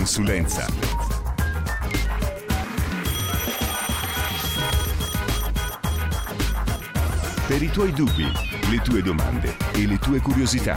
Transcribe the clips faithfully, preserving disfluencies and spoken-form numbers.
consulenza. Per i tuoi dubbi, le tue domande e le tue curiosità.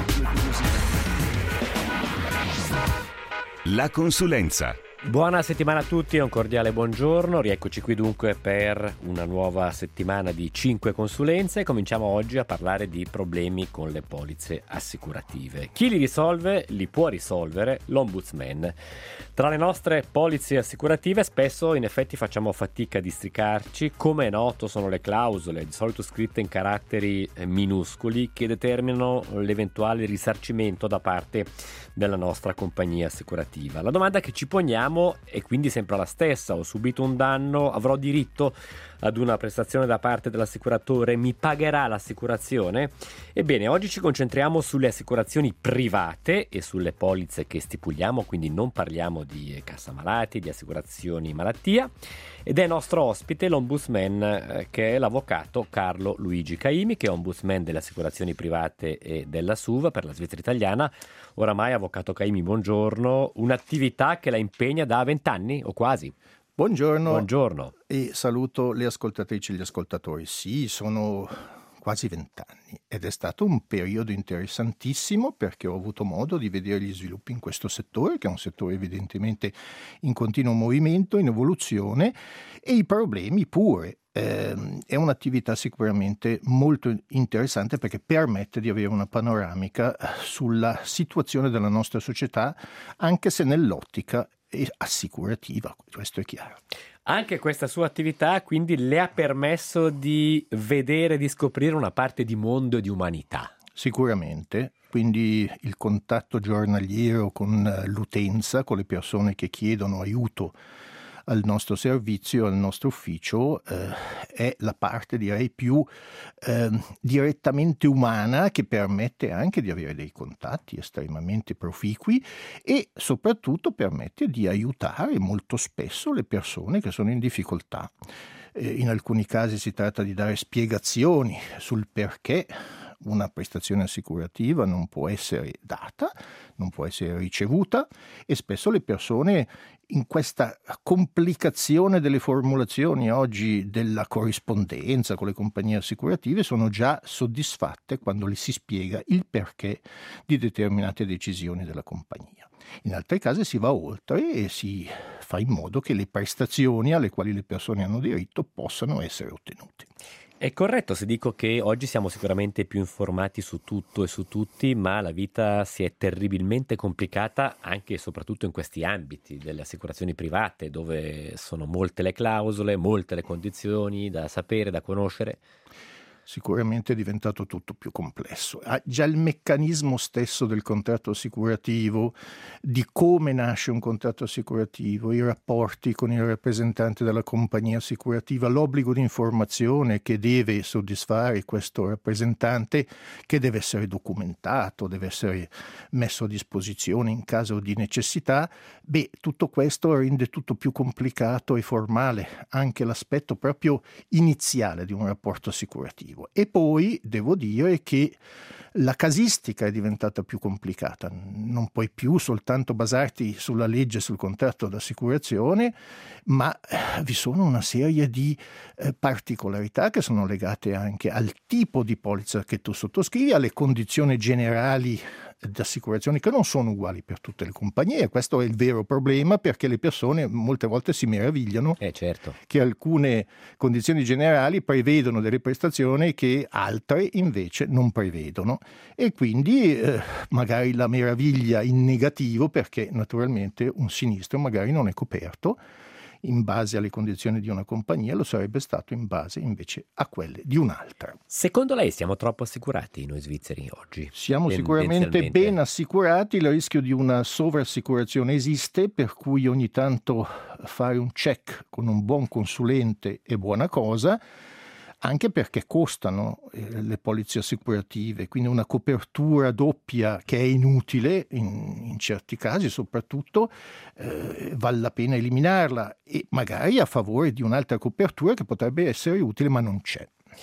La consulenza. Buona settimana a tutti e un cordiale buongiorno. Rieccoci qui dunque per una nuova settimana di cinque consulenze. Cominciamo oggi a parlare di problemi con le polizze assicurative. Chi li risolve li può risolvere l'Ombudsman. Tra le nostre polizze assicurative spesso in effetti facciamo fatica a districarci. Come è noto sono le clausole, di solito scritte in caratteri minuscoli, che determinano l'eventuale risarcimento da parte della nostra compagnia assicurativa. La domanda che ci poniamo è quindi sempre la stessa: ho subito un danno, avrò diritto ad una prestazione da parte dell'assicuratore, mi pagherà l'assicurazione? Ebbene, oggi ci concentriamo sulle assicurazioni private e sulle polizze che stipuliamo, quindi non parliamo di cassa malati, di assicurazioni malattia, ed è nostro ospite l'Ombudsman eh, che è l'avvocato Carlo Luigi Caimi, che è Ombudsman delle assicurazioni private e della S U V per la Svizzera italiana. Oramai, avvocato Caimi, buongiorno, un'attività che la impegna da vent'anni o quasi. Buongiorno. Buongiorno. E saluto le ascoltatrici e gli ascoltatori. Sì, sono quasi vent'anni ed è stato un periodo interessantissimo perché ho avuto modo di vedere gli sviluppi in questo settore, che è un settore evidentemente in continuo movimento, in evoluzione, e i problemi pure. Eh, è un'attività sicuramente molto interessante perché permette di avere una panoramica sulla situazione della nostra società, anche se nell'ottica assicurativa, questo è chiaro. Anche questa sua attività quindi le ha permesso di vedere, di scoprire una parte di mondo e di umanità. Sicuramente, quindi il contatto giornaliero con l'utenza, con le persone che chiedono aiuto al nostro servizio, al nostro ufficio, eh, è la parte, direi, più eh, direttamente umana, che permette anche di avere dei contatti estremamente proficui e soprattutto permette di aiutare molto spesso le persone che sono in difficoltà. Eh, in alcuni casi si tratta di dare spiegazioni sul perché una prestazione assicurativa non può essere data, non può essere ricevuta, e spesso le persone, in questa complicazione delle formulazioni oggi della corrispondenza con le compagnie assicurative, sono già soddisfatte quando le si spiega il perché di determinate decisioni della compagnia. In altri casi si va oltre e si fa in modo che le prestazioni alle quali le persone hanno diritto possano essere ottenute. È corretto se dico che oggi siamo sicuramente più informati su tutto e su tutti, ma la vita si è terribilmente complicata anche e soprattutto in questi ambiti delle assicurazioni private, dove sono molte le clausole, molte le condizioni da sapere, da conoscere. Sicuramente è diventato tutto più complesso. Ah, già il meccanismo stesso del contratto assicurativo, di come nasce un contratto assicurativo, i rapporti con il rappresentante della compagnia assicurativa, l'obbligo di informazione che deve soddisfare questo rappresentante, che deve essere documentato, deve essere messo a disposizione in caso di necessità, beh, tutto questo rende tutto più complicato e formale, anche l'aspetto proprio iniziale di un rapporto assicurativo. E poi devo dire che la casistica è diventata più complicata. Non puoi più soltanto basarti sulla legge, sul contratto d'assicurazione, ma vi sono una serie di eh, particolarità che sono legate anche al tipo di polizza che tu sottoscrivi, alle condizioni generali d'assicurazione che non sono uguali per tutte le compagnie. Questo è il vero problema, perché le persone molte volte si meravigliano eh, certo. che alcune condizioni generali prevedono delle prestazioni che altre invece non prevedono, e quindi eh, magari la meraviglia in negativo, perché naturalmente un sinistro magari non è coperto in base alle condizioni di una compagnia, lo sarebbe stato in base invece a quelle di un'altra. Secondo lei siamo troppo assicurati noi svizzeri oggi? Siamo sicuramente ben assicurati, il rischio di una sovrassicurazione esiste, per cui ogni tanto fare un check con un buon consulente è buona cosa, anche perché costano eh, le polizze assicurative, quindi una copertura doppia che è inutile in, in certi casi, soprattutto eh, vale la pena eliminarla, e magari a favore di un'altra copertura che potrebbe essere utile ma non c'è.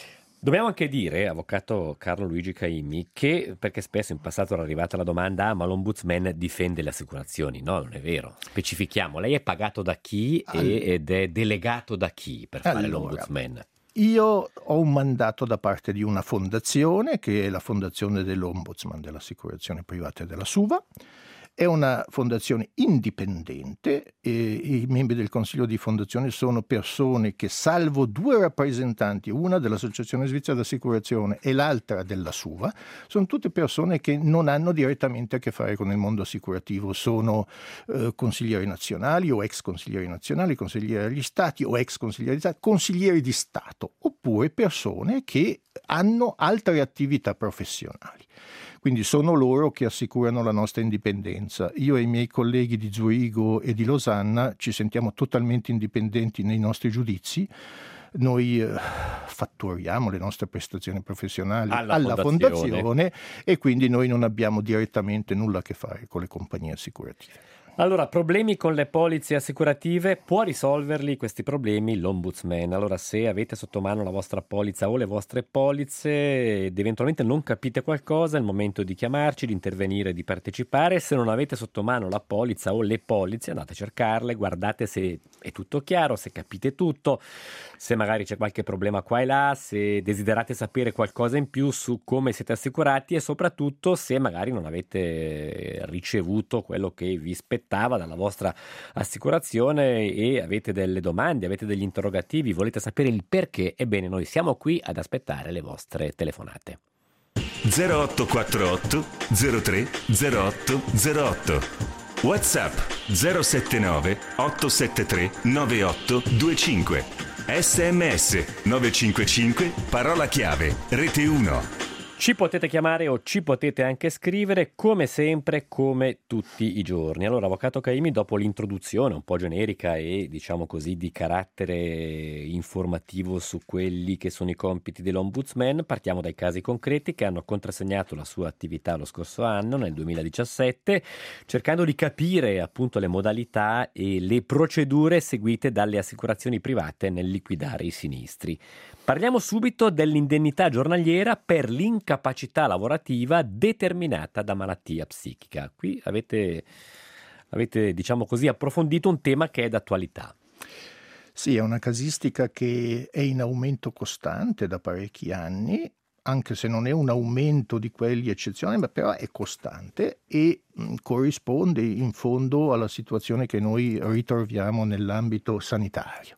Dobbiamo anche dire, avvocato Carlo Luigi Caimi, che perché spesso in passato era arrivata la domanda ah, ma l'ombudsman difende le assicurazioni. No, non è vero. Specifichiamo, lei è pagato da chi All... ed è delegato da chi per fare allora, l'ombudsman? Io ho un mandato da parte di una fondazione, che è la fondazione dell'ombudsman dell'assicurazione privata e della SUVA. È una fondazione indipendente e i membri del consiglio di fondazione sono persone che, salvo due rappresentanti, una dell'Associazione Svizzera d'Assicurazione e l'altra della SUVA, sono tutte persone che non hanno direttamente a che fare con il mondo assicurativo. Sono eh, consiglieri nazionali o ex consiglieri nazionali, consiglieri agli stati o ex consiglieri di Stato, consiglieri di Stato, oppure persone che hanno altre attività professionali. Quindi sono loro che assicurano la nostra indipendenza. Io e i miei colleghi di Zurigo e di Losanna ci sentiamo totalmente indipendenti nei nostri giudizi. Noi eh, fatturiamo le nostre prestazioni professionali alla, alla fondazione. fondazione e quindi noi non abbiamo direttamente nulla a che fare con le compagnie assicurative. Allora, problemi con le polizze assicurative, può risolverli questi problemi l'ombudsman? Allora, se avete sotto mano la vostra polizza o le vostre polizze ed eventualmente non capite qualcosa, è il momento di chiamarci, di intervenire, di partecipare. Se non avete sotto mano la polizza o le polizze, andate a cercarle, guardate se è tutto chiaro, se capite tutto, se magari c'è qualche problema qua e là, se desiderate sapere qualcosa in più su come siete assicurati e soprattutto se magari non avete ricevuto quello che vi spetta dalla vostra assicurazione e avete delle domande, avete degli interrogativi, volete sapere il perché, ebbene noi siamo qui ad aspettare le vostre telefonate. zero otto quattro otto zero tre zero otto zero otto WhatsApp zero sette nove otto sette tre nove otto due cinque sms nove cinque cinque parola chiave rete uno. Ci potete chiamare o ci potete anche scrivere, come sempre, come tutti i giorni. Allora, avvocato Caimi, dopo l'introduzione un po' generica e, diciamo così, di carattere informativo su quelli che sono i compiti dell'ombudsman, partiamo dai casi concreti che hanno contrassegnato la sua attività lo scorso anno, nel duemiladiciassette, cercando di capire appunto le modalità e le procedure seguite dalle assicurazioni private nel liquidare i sinistri. Parliamo subito dell'indennità giornaliera per l'incapacità lavorativa determinata da malattia psichica. Qui avete, avete, diciamo così, approfondito un tema che è d'attualità. Sì, è una casistica che è in aumento costante da parecchi anni, anche se non è un aumento di quelli eccezionali, ma però è costante e mh, corrisponde in fondo alla situazione che noi ritroviamo nell'ambito sanitario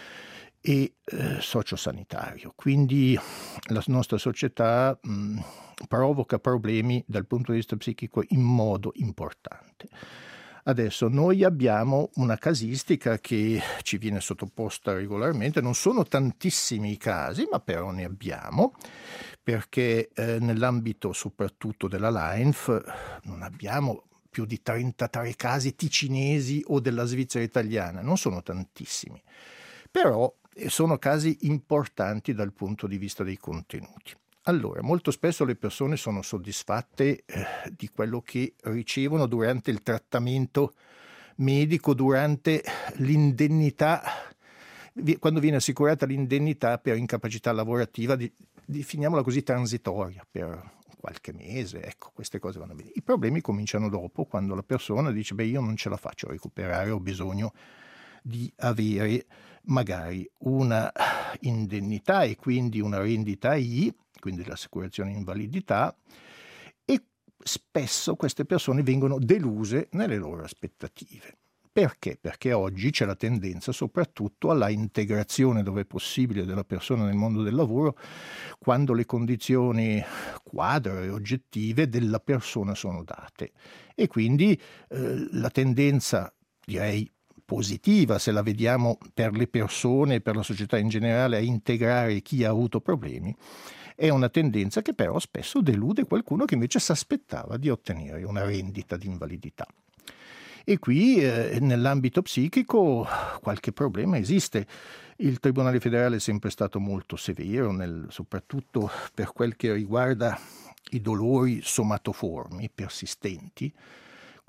e eh, sociosanitario. Quindi la nostra società mh, provoca problemi dal punto di vista psichico in modo importante. Adesso noi abbiamo una casistica che ci viene sottoposta regolarmente, non sono tantissimi i casi, ma però ne abbiamo, perché eh, nell'ambito soprattutto della LAINF non abbiamo più di trentatré casi ticinesi o della Svizzera italiana, non sono tantissimi, però sono casi importanti dal punto di vista dei contenuti. Allora, molto spesso le persone sono soddisfatte eh, di quello che ricevono durante il trattamento medico, durante l'indennità, quando viene assicurata l'indennità per incapacità lavorativa, di, definiamola così, transitoria, per qualche mese, ecco, queste cose vanno bene. I problemi cominciano dopo, quando la persona dice, beh, io non ce la faccio a recuperare, ho bisogno di avere magari una indennità e quindi una rendita I, quindi l'assicurazione invalidità, e spesso queste persone vengono deluse nelle loro aspettative. Perché? Perché oggi c'è la tendenza soprattutto alla integrazione, dove è possibile, della persona nel mondo del lavoro, quando le condizioni quadre e oggettive della persona sono date. E quindi eh, la tendenza, direi, positiva, se la vediamo per le persone e per la società in generale, a integrare chi ha avuto problemi, è una tendenza che però spesso delude qualcuno che invece si aspettava di ottenere una rendita di invalidità. E qui eh, nell'ambito psichico qualche problema esiste. Il Tribunale federale è sempre stato molto severo, nel, soprattutto per quel che riguarda i dolori somatoformi persistenti,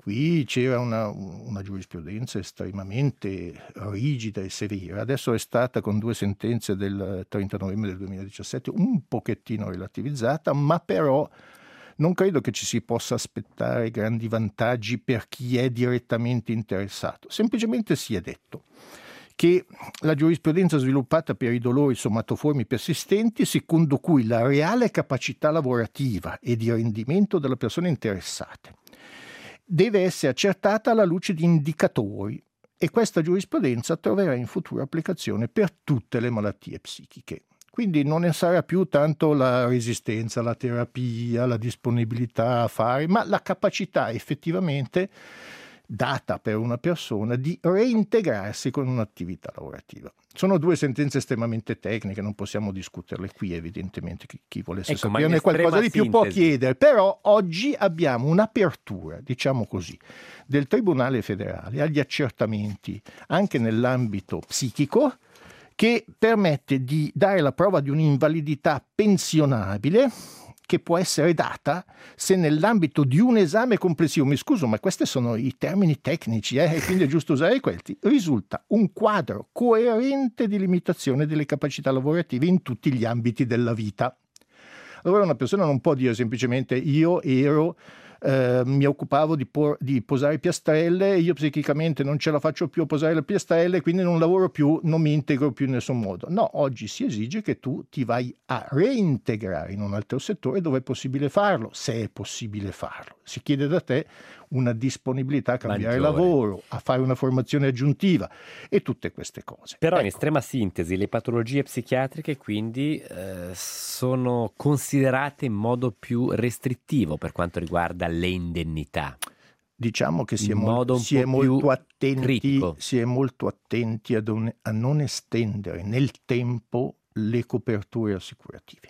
qui c'era una, una giurisprudenza estremamente rigida e severa. Adesso è stata, con due sentenze del trenta novembre del duemiladiciassette, un pochettino relativizzata, ma però non credo che ci si possa aspettare grandi vantaggi per chi è direttamente interessato. Semplicemente si è detto che la giurisprudenza sviluppata per i dolori somatoformi persistenti, secondo cui la reale capacità lavorativa e di rendimento della persona interessata deve essere accertata alla luce di indicatori, e questa giurisprudenza troverà in futuro applicazione per tutte le malattie psichiche. Quindi non ne sarà più tanto la resistenza, la terapia, la disponibilità a fare, ma la capacità effettivamente data per una persona di reintegrarsi con un'attività lavorativa. Sono due sentenze estremamente tecniche, non possiamo discuterle qui, evidentemente chi, chi volesse ecco, saperne qualcosa di più può chiedere, però oggi abbiamo un'apertura, diciamo così, del Tribunale federale agli accertamenti anche nell'ambito psichico, che permette di dare la prova di un'invalidità pensionabile che può essere data se nell'ambito di un esame complessivo, mi scuso ma questi sono i termini tecnici eh, e quindi è giusto usare quelli, risulta un quadro coerente di limitazione delle capacità lavorative in tutti gli ambiti della vita. Allora una persona non può dire semplicemente io ero Eh, mi occupavo di, por- di posare piastrelle, io psichicamente non ce la faccio più a posare le piastrelle, quindi non lavoro più, non mi integro più in nessun modo. No, oggi si esige che tu ti vai a reintegrare in un altro settore dove è possibile farlo, se è possibile farlo. Si chiede da te una disponibilità a cambiare maggiore lavoro, a fare una formazione aggiuntiva e tutte queste cose. Però ecco. In estrema sintesi le patologie psichiatriche quindi eh, sono considerate in modo più restrittivo per quanto riguarda le indennità. Diciamo che si è, modo mol- si è molto attenti, critico. si è molto attenti ad un- a non estendere nel tempo le coperture assicurative,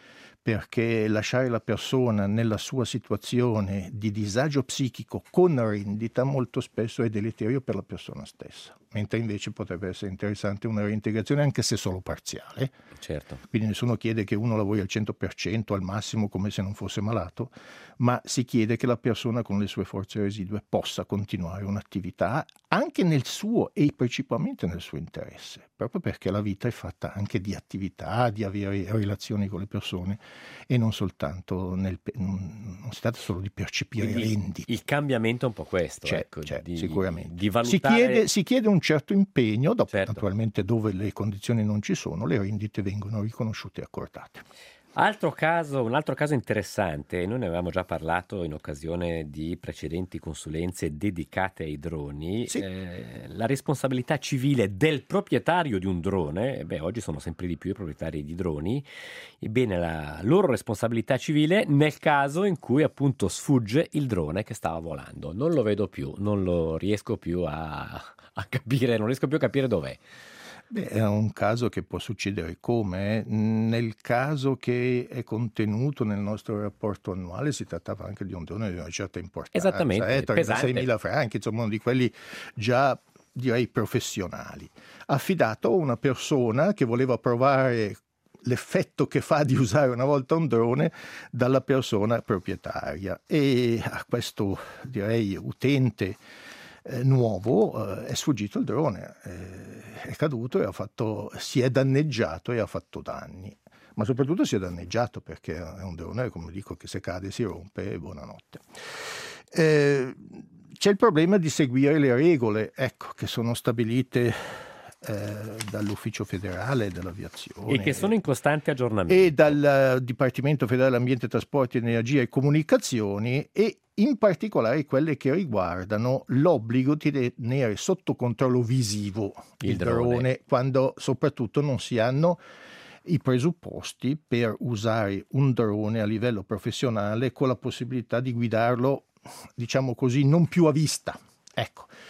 perché lasciare la persona nella sua situazione di disagio psichico con rendita molto spesso è deleterio per la persona stessa, mentre invece potrebbe essere interessante una reintegrazione anche se solo parziale. Certo. Quindi nessuno chiede che uno lavori al cento per cento, al massimo come se non fosse malato, ma si chiede che la persona con le sue forze residue possa continuare un'attività anche nel suo e principalmente nel suo interesse, proprio perché la vita è fatta anche di attività, di avere relazioni con le persone e non soltanto nel, non si tratta solo di percepire Quindi rendite. Il cambiamento è un po' questo, C'è, ecco, c'è, di, sicuramente. di valutare... si, chiede, si chiede un certo impegno, dopo certo. naturalmente dove le condizioni non ci sono, le rendite vengono riconosciute e accordate. Altro caso, un altro caso interessante, noi ne avevamo già parlato in occasione di precedenti consulenze dedicate ai droni, sì. eh, la responsabilità civile del proprietario di un drone, eh beh oggi sono sempre di più i proprietari di droni, ebbene la loro responsabilità civile nel caso in cui appunto sfugge il drone che stava volando, non lo vedo più, non lo riesco più a, a capire, non riesco più a capire dov'è. Beh, è un caso che può succedere come? Nel caso che è contenuto nel nostro rapporto annuale si trattava anche di un drone di una certa importanza. Esattamente, eh, trentaseimila franchi, insomma uno di quelli già direi professionali. Affidato a una persona che voleva provare l'effetto che fa di usare una volta un drone dalla persona proprietaria, e a questo direi utente Eh, nuovo eh, è sfuggito il drone, eh, è caduto e ha fatto, si è danneggiato e ha fatto danni, ma soprattutto si è danneggiato perché è un drone, come dico, che se cade si rompe e buonanotte. Eh, c'è il problema di seguire le regole, ecco, che sono stabilite eh, dall'Ufficio federale dell'aviazione e che sono in costante aggiornamento e dal uh, Dipartimento federale Ambiente, Trasporti, Energia e Comunicazioni, e in particolare quelle che riguardano l'obbligo di tenere sotto controllo visivo il, il drone. drone quando soprattutto non si hanno i presupposti per usare un drone a livello professionale con la possibilità di guidarlo, diciamo così, non più a vista. Ecco.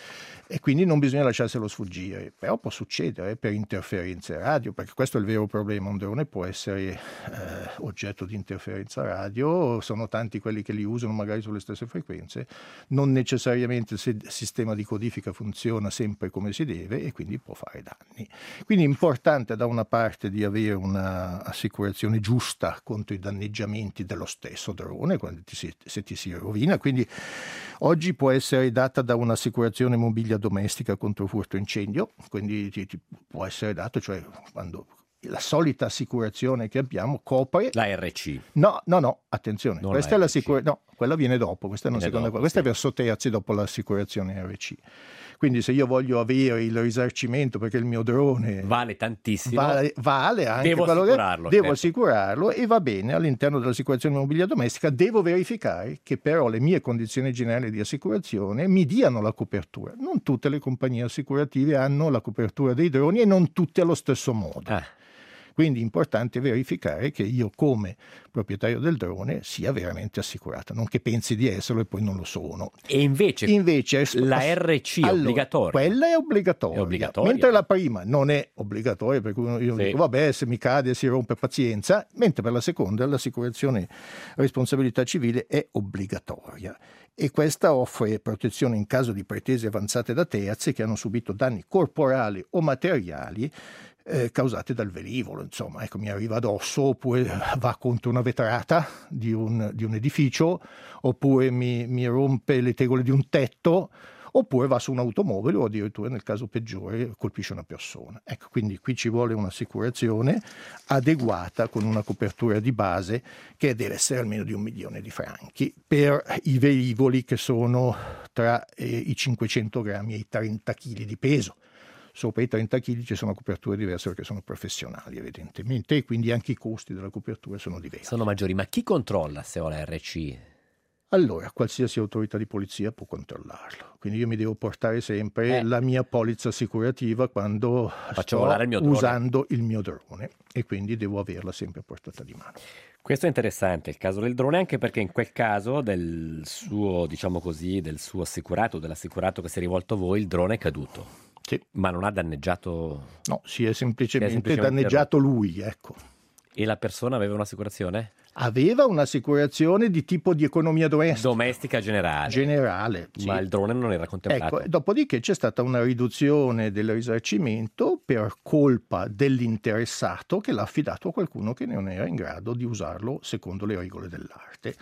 e quindi non bisogna lasciarselo sfuggire, però può succedere per interferenze radio, perché questo è il vero problema, un drone può essere eh, oggetto di interferenza radio, sono tanti quelli che li usano magari sulle stesse frequenze, non necessariamente il sistema di codifica funziona sempre come si deve e quindi può fare danni. Quindi è importante da una parte di avere un'assicurazione giusta contro i danneggiamenti dello stesso drone quando ti si, se ti si rovina, quindi oggi può essere data da un'assicurazione mobilia domestica contro furto e incendio, quindi ti, ti può essere dato, cioè quando la solita assicurazione che abbiamo copre la R C. No, no, no, attenzione, non questa è l'assicurazione, no, quella viene dopo, questa è una viene seconda dopo, questa sì. È per sotterzi dopo l'assicurazione R C. Quindi se io voglio avere il risarcimento perché il mio drone vale tantissimo, vale, vale anche devo assicurarlo, devo certo. assicurarlo e va bene all'interno dell'assicurazione immobiliare domestica, devo verificare che però le mie condizioni generali di assicurazione mi diano la copertura. Non tutte le compagnie assicurative hanno la copertura dei droni e non tutte allo stesso modo. Ah. Quindi è importante verificare che io come proprietario del drone sia veramente assicurato, non che pensi di esserlo e poi non lo sono. E invece, invece la R C è allora, obbligatoria? Quella è obbligatoria, è obbligatoria, mentre la prima non è obbligatoria, per cui io sì. dico vabbè se mi cade si rompe pazienza, mentre per la seconda l'assicurazione responsabilità civile è obbligatoria. E questa offre protezione in caso di pretese avanzate da terzi che hanno subito danni corporali o materiali Eh, causate dal velivolo, insomma, ecco, mi arriva addosso, oppure va contro una vetrata di un, di un edificio, oppure mi, mi rompe le tegole di un tetto, oppure va su un'automobile o addirittura nel caso peggiore colpisce una persona. Ecco, quindi qui ci vuole un'assicurazione adeguata con una copertura di base che deve essere almeno di un milione di franchi per i velivoli che sono tra eh, i cinquecento grammi e i trenta chili di peso. Sopra i trenta chili ci sono coperture diverse perché sono professionali evidentemente e quindi anche i costi della copertura sono diversi. Sono maggiori, ma chi controlla se ho la R C? Allora, qualsiasi autorità di polizia può controllarlo, quindi io mi devo portare sempre eh. la mia polizza assicurativa quando Faccio sto il mio usando il mio drone e quindi devo averla sempre a portata di mano. Questo è interessante, il caso del drone, anche perché in quel caso del suo, diciamo così, del suo assicurato, dell'assicurato che si è rivolto a voi, il drone è caduto. Sì. Ma non ha danneggiato? No, si è semplicemente, si è semplicemente danneggiato lui, ecco. E la persona aveva un'assicurazione? Aveva un'assicurazione di tipo di economia domestica. Domestica generale. Generale, sì. Ma il drone non era contemplato. Ecco, dopodiché c'è stata una riduzione del risarcimento per colpa dell'interessato che l'ha affidato a qualcuno che non era in grado di usarlo secondo le regole dell'arte,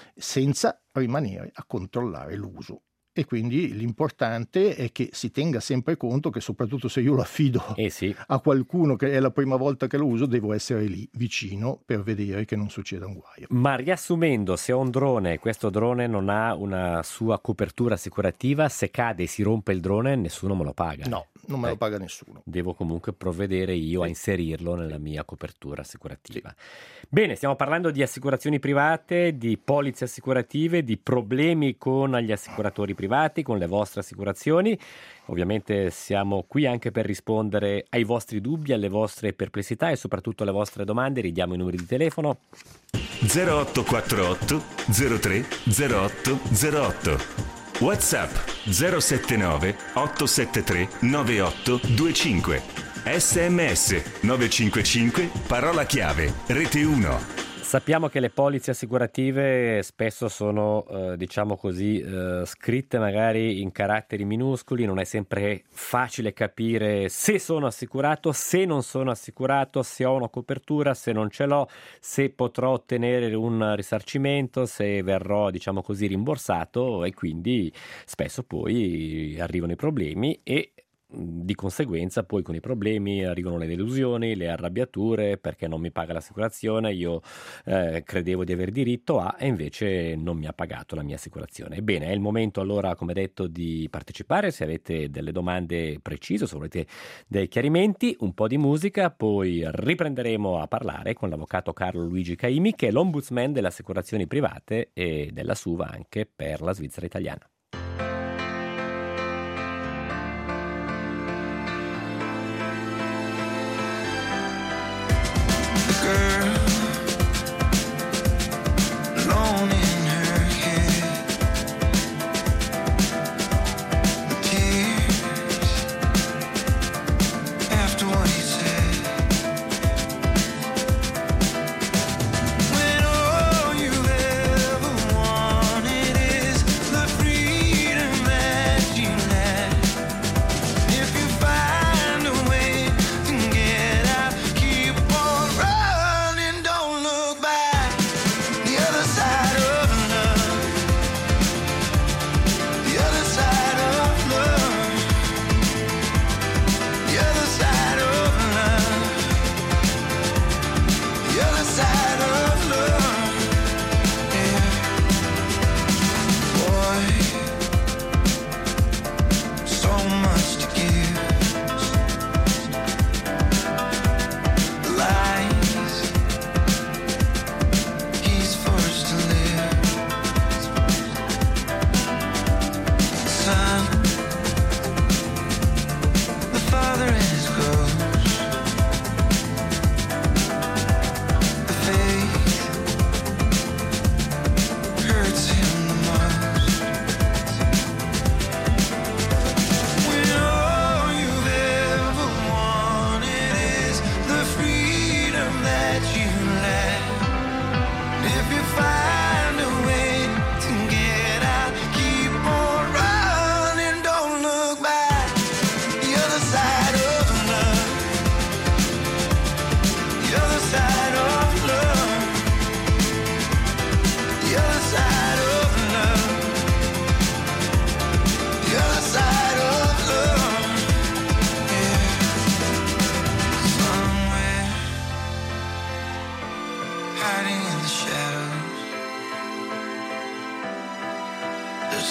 senza rimanere a controllare l'uso. E quindi l'importante è che si tenga sempre conto che soprattutto se io lo affido eh sì. a qualcuno che è la prima volta che lo uso, devo essere lì vicino per vedere che non succeda un guaio. Ma riassumendo, se ho un drone e questo drone non ha una sua copertura assicurativa, se cade e si rompe il drone nessuno me lo paga? No, non me eh, lo paga nessuno. Devo comunque provvedere io sì. a inserirlo nella mia copertura assicurativa. Sì. Bene, stiamo parlando di assicurazioni private, di polizze assicurative, di problemi con gli assicuratori privati. privati, con le vostre assicurazioni. Ovviamente siamo qui anche per rispondere ai vostri dubbi, alle vostre perplessità e soprattutto alle vostre domande. Ridiamo i numeri di telefono. zero otto quattro otto zero tre zero otto zero otto. WhatsApp zero sette nove otto sette tre nove otto due cinque. S M S nove cinque cinque parola chiave rete uno. Sappiamo che le polizze assicurative spesso sono, eh, diciamo così, eh, scritte magari in caratteri minuscoli, non è sempre facile capire se sono assicurato, se non sono assicurato, se ho una copertura, se non ce l'ho, se potrò ottenere un risarcimento, se verrò, diciamo così, rimborsato e quindi spesso poi arrivano i problemi e di conseguenza poi con i problemi arrivano le delusioni, le arrabbiature perché non mi paga l'assicurazione, io eh, credevo di aver diritto a e invece non mi ha pagato la mia assicurazione. Ebbene, è il momento allora, come detto, di partecipare. Se avete delle domande precise, se volete dei chiarimenti, un po' di musica, poi riprenderemo a parlare con l'avvocato Carlo Luigi Caimi, che è l'ombudsman delle assicurazioni private e della SUVA anche per la Svizzera italiana. Alone in her head, the tears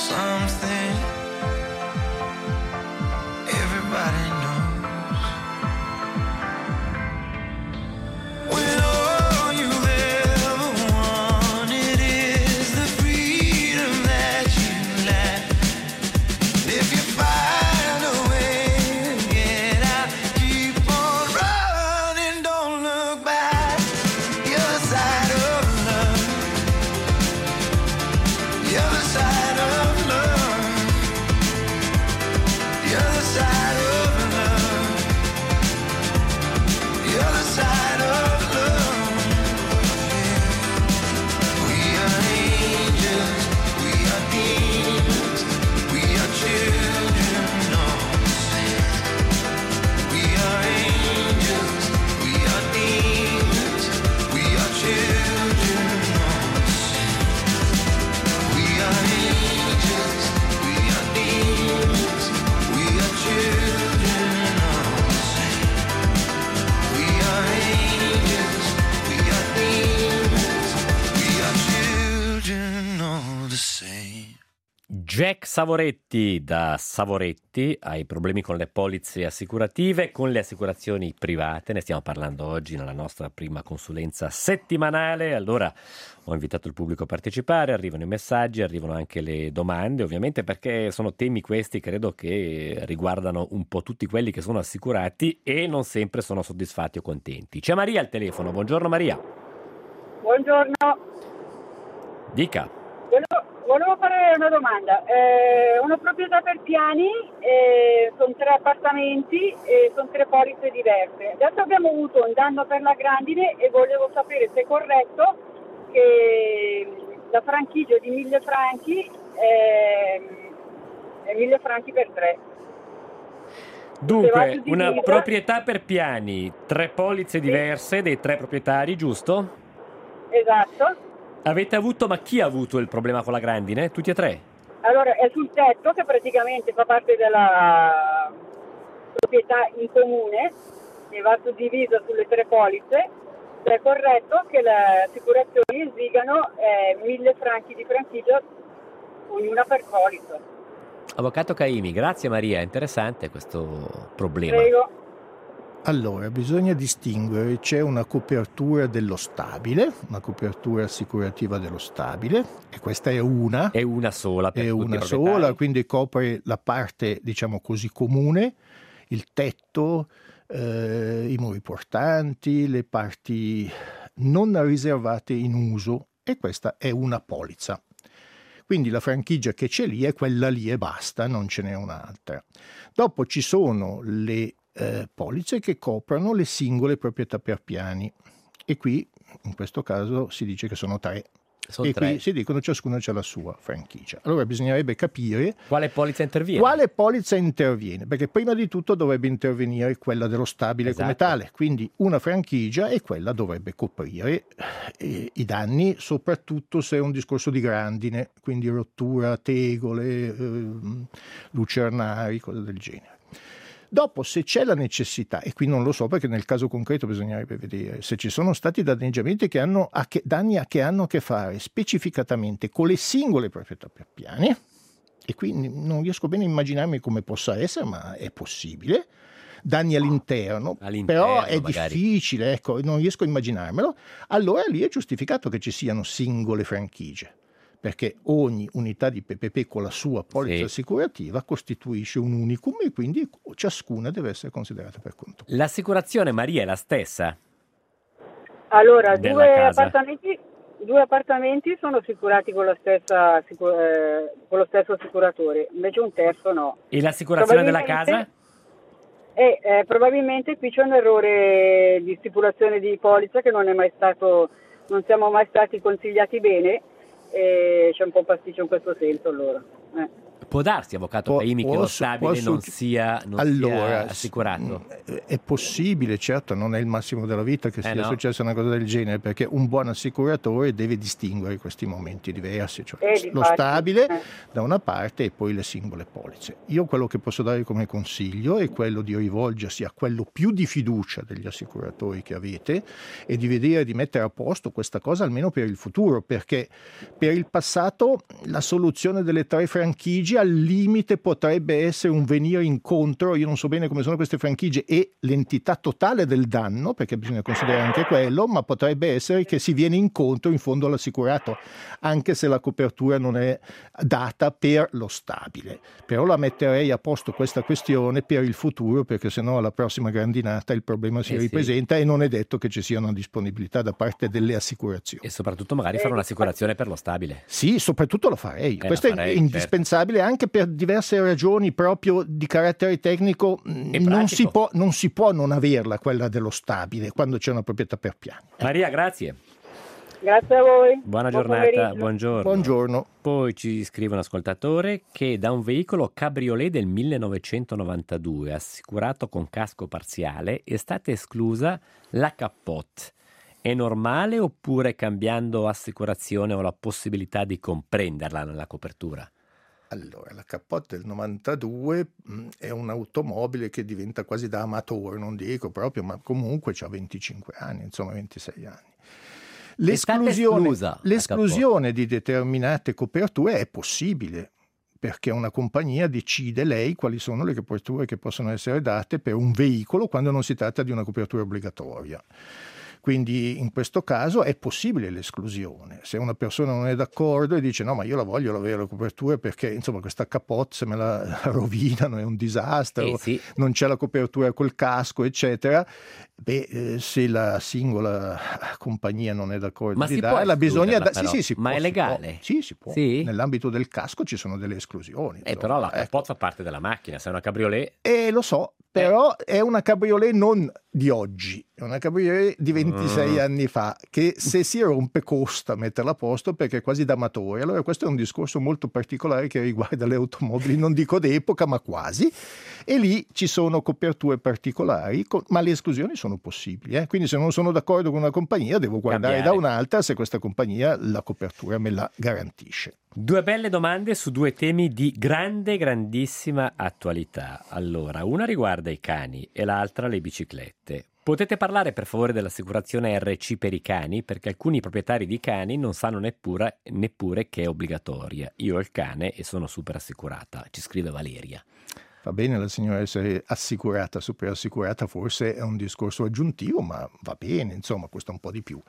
something everybody knows. When all you ever wanted is the freedom that you lack, if you find a way to get out, keep on running, don't look back. The other side of love, the other side of love, the other side of love, the other side of love. We are angels, we are demons, we are children of sin. We are angels, we are demons, we are children of sin. We are angels, we are demons, we are children of sin. We are angels, we are demons, we are children of the same. Jack Savoretti da Savoretti, hai problemi con le polizze assicurative, con le assicurazioni private, ne stiamo parlando oggi nella nostra prima consulenza settimanale. Allora ho invitato il pubblico a partecipare, arrivano i messaggi, arrivano anche le domande, ovviamente, perché sono temi questi, credo, che riguardano un po' tutti quelli che sono assicurati e non sempre sono soddisfatti o contenti. C'è Maria al telefono, buongiorno Maria. Buongiorno, Dica. volevo, volevo fare una domanda. Eh, una proprietà per piani, eh, sono tre appartamenti e sono tre polizze diverse. Adesso abbiamo avuto un danno per la grandine e volevo sapere se è corretto che la franchigia di mille franchi è, è mille franchi per tre. Dunque, una proprietà per piani, tre polizze diverse dei tre proprietari, giusto? Esatto. Avete avuto, ma chi ha avuto il problema con la grandine? Tutti e tre? Allora, è sul tetto che praticamente fa parte della proprietà in comune e va suddivisa sulle tre polizze. È corretto che le assicurazioni esigano eh, mille franchi di franchigia ognuna per polizza. Avvocato Caimi, grazie Maria, è interessante questo problema. Prego. Allora, bisogna distinguere, c'è una copertura dello stabile, una copertura assicurativa dello stabile, e questa è una. È una sola per È tutti una i proprietari. sola, quindi copre la parte, diciamo così, comune, il tetto, eh, i muri portanti, le parti non riservate in uso, e questa è una polizza. Quindi la franchigia che c'è lì è quella lì e basta, non ce n'è un'altra. Dopo ci sono le eh, polizze che coprono le singole proprietà per piani, e qui in questo caso si dice che sono tre. Sono e tre. qui si dicono ciascuno c'ha la sua franchigia. Allora bisognerebbe capire Quale polizza interviene? quale polizza interviene, perché prima di tutto dovrebbe intervenire quella dello stabile, Esatto. come tale, quindi una franchigia, e quella dovrebbe coprire eh, i danni, soprattutto se è un discorso di grandine, quindi rottura, tegole, eh, lucernari, cose del genere. Dopo, se c'è la necessità, e qui non lo so perché nel caso concreto bisognerebbe vedere, se ci sono stati danneggiamenti che hanno a che, danni a che hanno a che fare specificatamente con le singole proprietà per piani, e qui non riesco bene a immaginarmi come possa essere, ma è possibile, danni all'interno, All'interno, però è magari. difficile, ecco, non riesco a immaginarmelo, allora lì è giustificato che ci siano singole franchigie, perché ogni unità di P P P con la sua polizza Sì. assicurativa costituisce un unicum e quindi ciascuna deve essere considerata per conto. L'assicurazione, Maria, è la stessa? Allora, Della due casa. appartamenti, due appartamenti sono assicurati con, la stessa, assicu- eh, con lo stesso assicuratore, invece un terzo no. E l'assicurazione della casa? E eh, probabilmente qui c'è un errore di stipulazione di polizza che non è mai stato, non siamo mai stati consigliati bene, e c'è un po' pasticcio in questo senso allora. Eh. Può darsi, avvocato Può- Paimi, che può lo su- stabile può su- non sia, non Allora, sia assicurato? s- È possibile, certo, non è il massimo della vita che Eh, sia no. successa una cosa del genere, perché un buon assicuratore deve distinguere questi momenti diversi, cioè Eh, lo difatti, stabile eh. da una parte e poi le singole polizze. Io quello che posso dare come consiglio è quello di rivolgersi a quello più di fiducia degli assicuratori che avete e di vedere di mettere a posto questa cosa almeno per il futuro, perché per il passato la soluzione delle tre franchigie al limite potrebbe essere un venire incontro, io non so bene come sono queste franchigie e l'entità totale del danno, perché bisogna considerare anche quello, ma potrebbe essere che si viene incontro in fondo all'assicurato, anche se la copertura non è data per lo stabile. Però la metterei a posto questa questione per il futuro, perché sennò alla prossima grandinata il problema si Eh sì. ripresenta e non è detto che ci sia una disponibilità da parte delle assicurazioni. E soprattutto magari fare un'assicurazione per lo stabile. Sì, soprattutto lo farei. Eh, Questo la è farei, indispensabile anche per diverse ragioni proprio di carattere tecnico. E Non pratico. si, può, non si può non averla quella dello stabile quando c'è una proprietà per piani. Maria, grazie. Grazie a voi. Buona Buon giornata, pomeriggio. buongiorno. Buongiorno. Poi ci scrive un ascoltatore che da un veicolo cabriolet del millenovecentonovantadue assicurato con casco parziale è stata esclusa la capote. È normale oppure cambiando assicurazione ho la possibilità di comprenderla nella copertura? Allora, la Capote del novantadue mh, è un'automobile che diventa quasi da amatore, non dico proprio, ma comunque ha venticinque anni, insomma ventisei anni. È stata L'esclusione, esclusa la l'esclusione di determinate coperture è possibile, perché una compagnia decide lei quali sono le coperture che possono essere date per un veicolo quando non si tratta di una copertura obbligatoria. Quindi in questo caso è possibile l'esclusione. Se una persona non è d'accordo e dice no, ma io la voglio avere la copertura perché insomma questa capote se me la rovinano è un disastro, Eh sì. non c'è la copertura col casco, eccetera. Beh, eh, se la singola compagnia non è d'accordo Ma di si può darla, bisogna escluderla, da- però? sì, sì, si Ma può, è si può. legale? Sì, si può. Sì? Nell'ambito del casco ci sono delle esclusioni. Eh, insomma, però la ecco. capote fa parte della macchina, se è una cabriolet. Eh, lo so, però è una cabriolet non di oggi, è una cabriolet di ventisei Mm. anni fa, che se si rompe costa metterla a posto perché è quasi da amatore. Allora questo è un discorso molto particolare che riguarda le automobili, non dico d'epoca, ma quasi, e lì ci sono coperture particolari, co- ma le esclusioni sono possibili. eh. Quindi se non sono d'accordo con una compagnia devo guardare Cambiare. da un'altra se questa compagnia la copertura me la garantisce. Due belle domande su due temi di grande, grandissima attualità. Allora, una riguarda i cani e l'altra le biciclette. Potete parlare per favore dell'assicurazione R C per i cani? Perché alcuni proprietari di cani non sanno neppure, neppure che è obbligatoria. Io ho il cane e sono super assicurata, ci scrive Valeria. Va bene la signora essere assicurata, super assicurata, forse è un discorso aggiuntivo, ma va bene, insomma, costa un po' di più.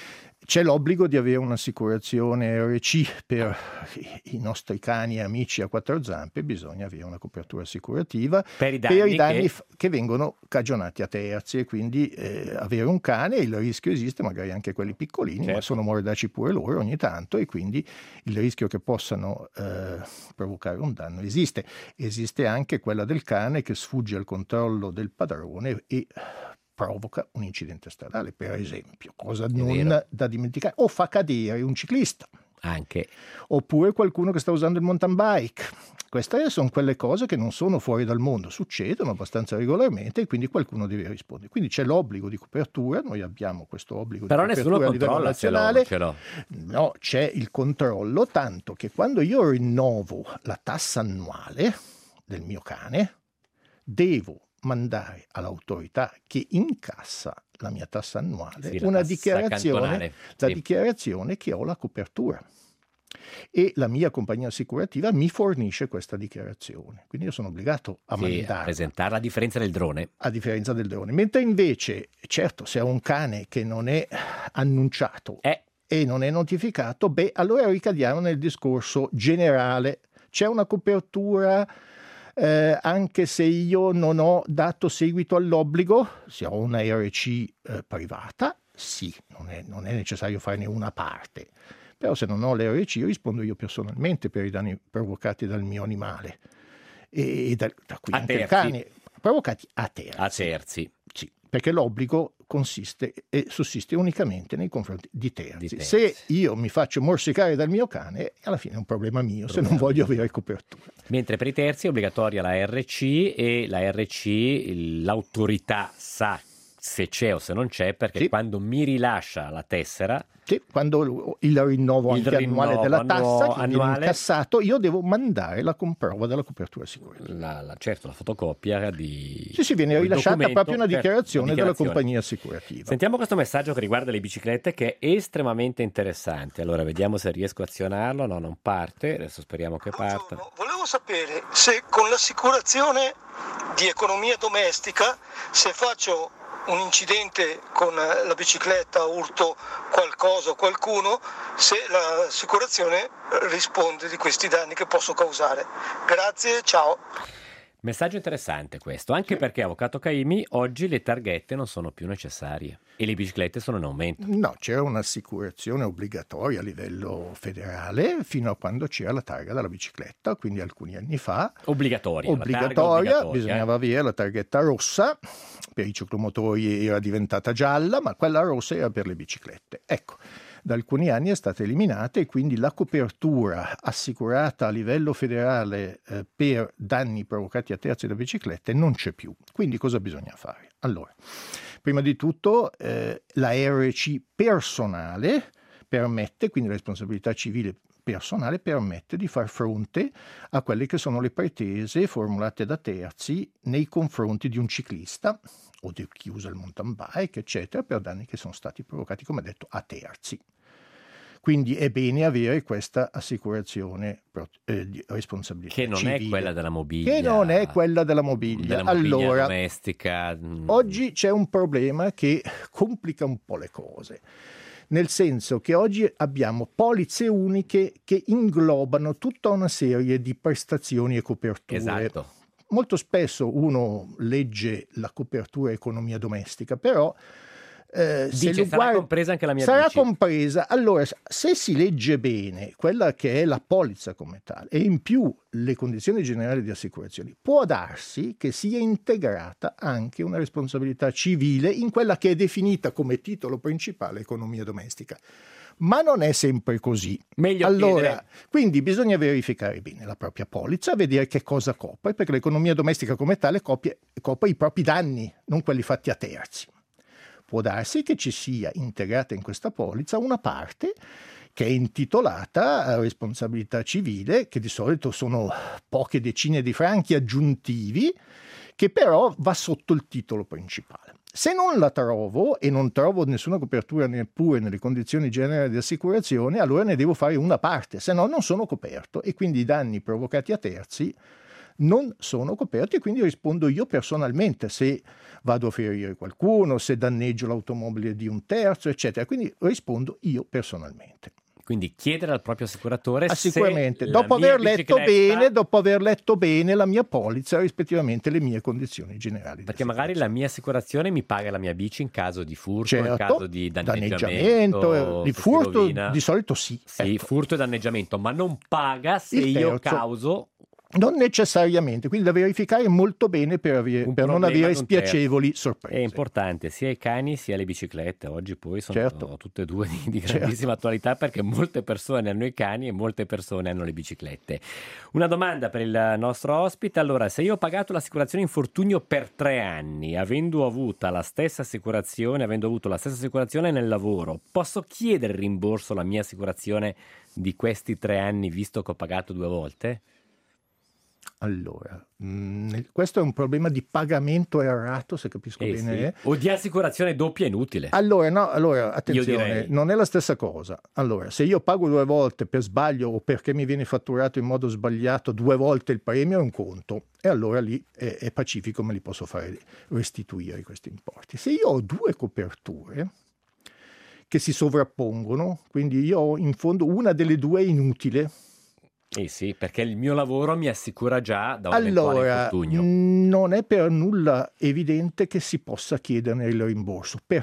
C'è l'obbligo di avere un'assicurazione R C per i nostri cani e amici a quattro zampe, bisogna avere una copertura assicurativa Per i danni, per i danni che... f- che vengono cagionati a terzi e quindi eh, avere un cane, il rischio esiste, magari anche quelli piccolini, Certo. ma sono mordaci pure loro ogni tanto e quindi il rischio che possano eh, provocare un danno esiste. Esiste anche quella del cane che sfugge al controllo del padrone e provoca un incidente stradale, per esempio, cosa non vero. da dimenticare, o fa cadere un ciclista, Anche. oppure qualcuno che sta usando il mountain bike. Queste sono quelle cose che non sono fuori dal mondo, succedono abbastanza regolarmente e quindi qualcuno deve rispondere. Quindi c'è l'obbligo di copertura, noi abbiamo questo obbligo Però di nessuno copertura a livello controlla se l'ho, nazionale. non ce l'ho. No, c'è il controllo, tanto che quando io rinnovo la tassa annuale del mio cane, devo mandare all'autorità che incassa la mia tassa annuale Sì, la una tassa dichiarazione, cantonale, la sì. dichiarazione che ho la copertura. E la mia compagnia assicurativa mi fornisce questa dichiarazione. Quindi io sono obbligato a Sì, a mandarla. presentarla a differenza del drone. A differenza del drone. Mentre invece, certo, se ho un cane che non è annunciato Eh, e non è notificato, beh, allora ricadiamo nel discorso generale. C'è una copertura eh, anche se io non ho dato seguito all'obbligo, se ho una R C eh, privata, sì, non è, non è necessario farne una parte. Però se non ho l'R C rispondo io personalmente per i danni provocati dal mio animale. E da, da qui A anche il terzi. cane, provocati a terzi. a terzi. Sì, perché l'obbligo consiste e sussiste unicamente nei confronti di terzi. Di terzi. Se io mi faccio morsicare dal mio cane, alla fine è un problema mio, problema se non voglio avere copertura. Mentre per i terzi è obbligatoria la R C e la R C l'autorità sa se c'è o se non c'è, perché sì. quando mi rilascia la tessera, sì, quando il rinnovo il anche rinnovo annuale della tassa che annuale, viene incassato, io devo mandare la comprova della copertura assicurativa. La, la, certo, la fotocopia di sì, sì, viene rilasciata proprio una dichiarazione, certo, una dichiarazione della compagnia assicurativa. Sentiamo questo messaggio che riguarda le biciclette, che è estremamente interessante. Allora, vediamo se riesco a azionarlo. No, non parte. Adesso speriamo che parta. Buongiorno. Volevo sapere se con l'assicurazione di economia domestica, se faccio un incidente con la bicicletta, urto qualcosa o qualcuno, se l'assicurazione risponde di questi danni che posso causare. Grazie, ciao. Messaggio interessante questo, anche perché, Avvocato Caimi, oggi le targhette non sono più necessarie e le biciclette sono in aumento. No, c'era un'assicurazione obbligatoria a livello federale fino a quando c'era la targa della bicicletta, quindi alcuni anni fa. Obbligatoria. Obbligatoria, obbligatoria bisognava eh. avere la targhetta rossa, per i ciclomotori era diventata gialla, ma quella rossa era per le biciclette. Ecco. Da alcuni anni è stata eliminata e quindi la copertura assicurata a livello federale eh, per danni provocati a terzi da biciclette non c'è più. Quindi cosa bisogna fare? Allora, prima di tutto eh, la R C personale permette, quindi la responsabilità civile personale permette di far fronte a quelle che sono le pretese formulate da terzi nei confronti di un ciclista o di chi usa il mountain bike, eccetera, per danni che sono stati provocati, come detto, a terzi. Quindi è bene avere questa assicurazione eh, di responsabilità che non civile, è quella della mobilia, che non è quella della mobilia, della mobilia allora, domestica. Oggi c'è un problema che complica un po' le cose, nel senso che oggi abbiamo polizze uniche che inglobano tutta una serie di prestazioni e coperture. Esatto. Molto spesso uno legge la copertura economia domestica, però eh, Dice, se sarà guarda, compresa anche la mia sarà bici. compresa. Allora, se si legge bene quella che è la polizza come tale e in più le condizioni generali di assicurazione, può darsi che sia integrata anche una responsabilità civile in quella che è definita come titolo principale economia domestica. Ma non è sempre così. Meglio allora, chiedere. Quindi bisogna verificare bene la propria polizza, vedere che cosa copre, perché l'economia domestica come tale copie, copre i propri danni, non quelli fatti a terzi. Può darsi che ci sia integrata in questa polizza una parte che è intitolata a responsabilità civile, che di solito sono poche decine di franchi aggiuntivi, che però va sotto il titolo principale. Se non la trovo e non trovo nessuna copertura neppure nelle condizioni generali di assicurazione, allora ne devo fare una parte, se no non sono coperto e quindi i danni provocati a terzi non sono coperti e quindi rispondo io personalmente se vado a ferire qualcuno, se danneggio l'automobile di un terzo, eccetera. Quindi rispondo io personalmente. Quindi chiedere al proprio assicuratore ah, sicuramente. se dopo la aver mia letto bicicletta... bene, dopo aver letto bene la mia polizza, rispettivamente le mie condizioni generali. Perché magari la mia assicurazione mi paga la mia bici in caso di furto, certo, in caso di danneggiamento, danneggiamento di furto di solito sì. Sì, ecco. Furto e danneggiamento, ma non paga se Il io terzo. causo. Non necessariamente, quindi da verificare molto bene per, avere, per non avere spiacevoli sorprese. È importante sia i cani sia le biciclette, oggi poi sono certo. tutte e due di, di grandissima certo. attualità perché molte persone hanno i cani e molte persone hanno le biciclette. Una domanda per il nostro ospite, allora se io ho pagato l'assicurazione infortunio per tre anni, avendo avuto la stessa assicurazione, avendo avuto la stessa assicurazione nel lavoro, posso chiedere il rimborso alla mia assicurazione di questi tre anni visto che ho pagato due volte? Allora, mh, questo è un problema di pagamento errato, se capisco eh bene. Sì. O di assicurazione doppia inutile. Allora, no, allora attenzione, non è la stessa cosa. Allora, se io pago due volte per sbaglio o perché mi viene fatturato in modo sbagliato due volte il premio è un conto, e allora lì è, è pacifico, me li posso fare restituire questi importi. Se io ho due coperture che si sovrappongono, quindi io ho in fondo una delle due è inutile. Eh sì, perché il mio lavoro mi assicura già da un eventuale allora, infortunio. Non è per nulla evidente che si possa chiederne il rimborso. Perché?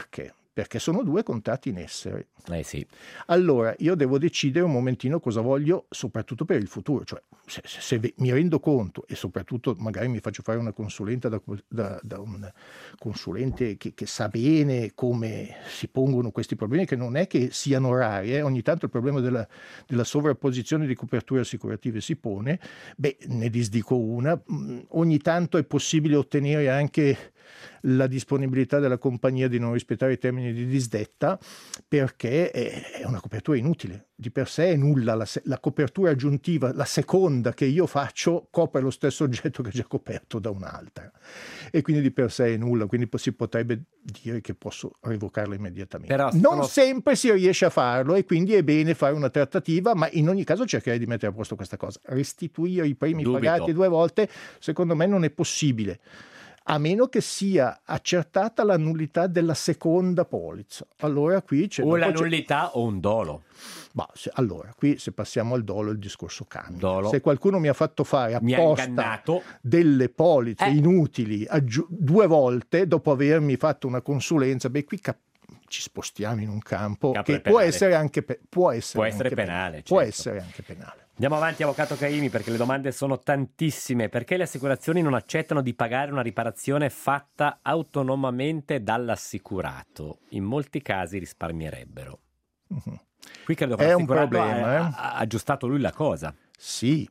perché sono due contratti in essere. Eh sì. Allora io devo decidere un momentino cosa voglio, soprattutto per il futuro, cioè se, se, se mi rendo conto, e soprattutto magari mi faccio fare una consulenza da, da, da un consulente che, che sa bene come si pongono questi problemi, che non è che siano rari, eh? Ogni tanto il problema della, della sovrapposizione di coperture assicurative si pone, beh ne disdico una, ogni tanto è possibile ottenere anche la disponibilità della compagnia di non rispettare i termini di disdetta, perché è una copertura inutile, di per sé è nulla, la, la copertura aggiuntiva, la seconda che io faccio, copre lo stesso oggetto che è già coperto da un'altra e quindi di per sé è nulla, quindi si potrebbe dire che posso revocarla immediatamente. Però non sono... sempre si riesce a farlo e quindi è bene fare una trattativa, ma in ogni caso cercherei di mettere a posto questa cosa. Restituire i premi Dubito. pagati due volte secondo me non è possibile, a meno che sia accertata la nullità della seconda polizza. Allora qui c'è o la c'è... nullità o un dolo. Ma se, allora, qui se passiamo al dolo il discorso cambia. Dolo. Se qualcuno mi ha fatto fare Mi ha apposta ingannato. delle polizze Eh. inutili aggiu- due volte dopo avermi fatto una consulenza, beh qui cap- ci spostiamo in un campo Campo che penale. può essere anche pe- può essere, Può essere anche penale, può certo. essere anche penale. Andiamo avanti, avvocato Caimi, perché le domande sono tantissime. Perché le assicurazioni non accettano di pagare una riparazione fatta autonomamente dall'assicurato? In molti casi risparmierebbero. Mhm. Qui credo che È un l'assicurato problema, ha, eh? ha aggiustato lui la cosa. Sì,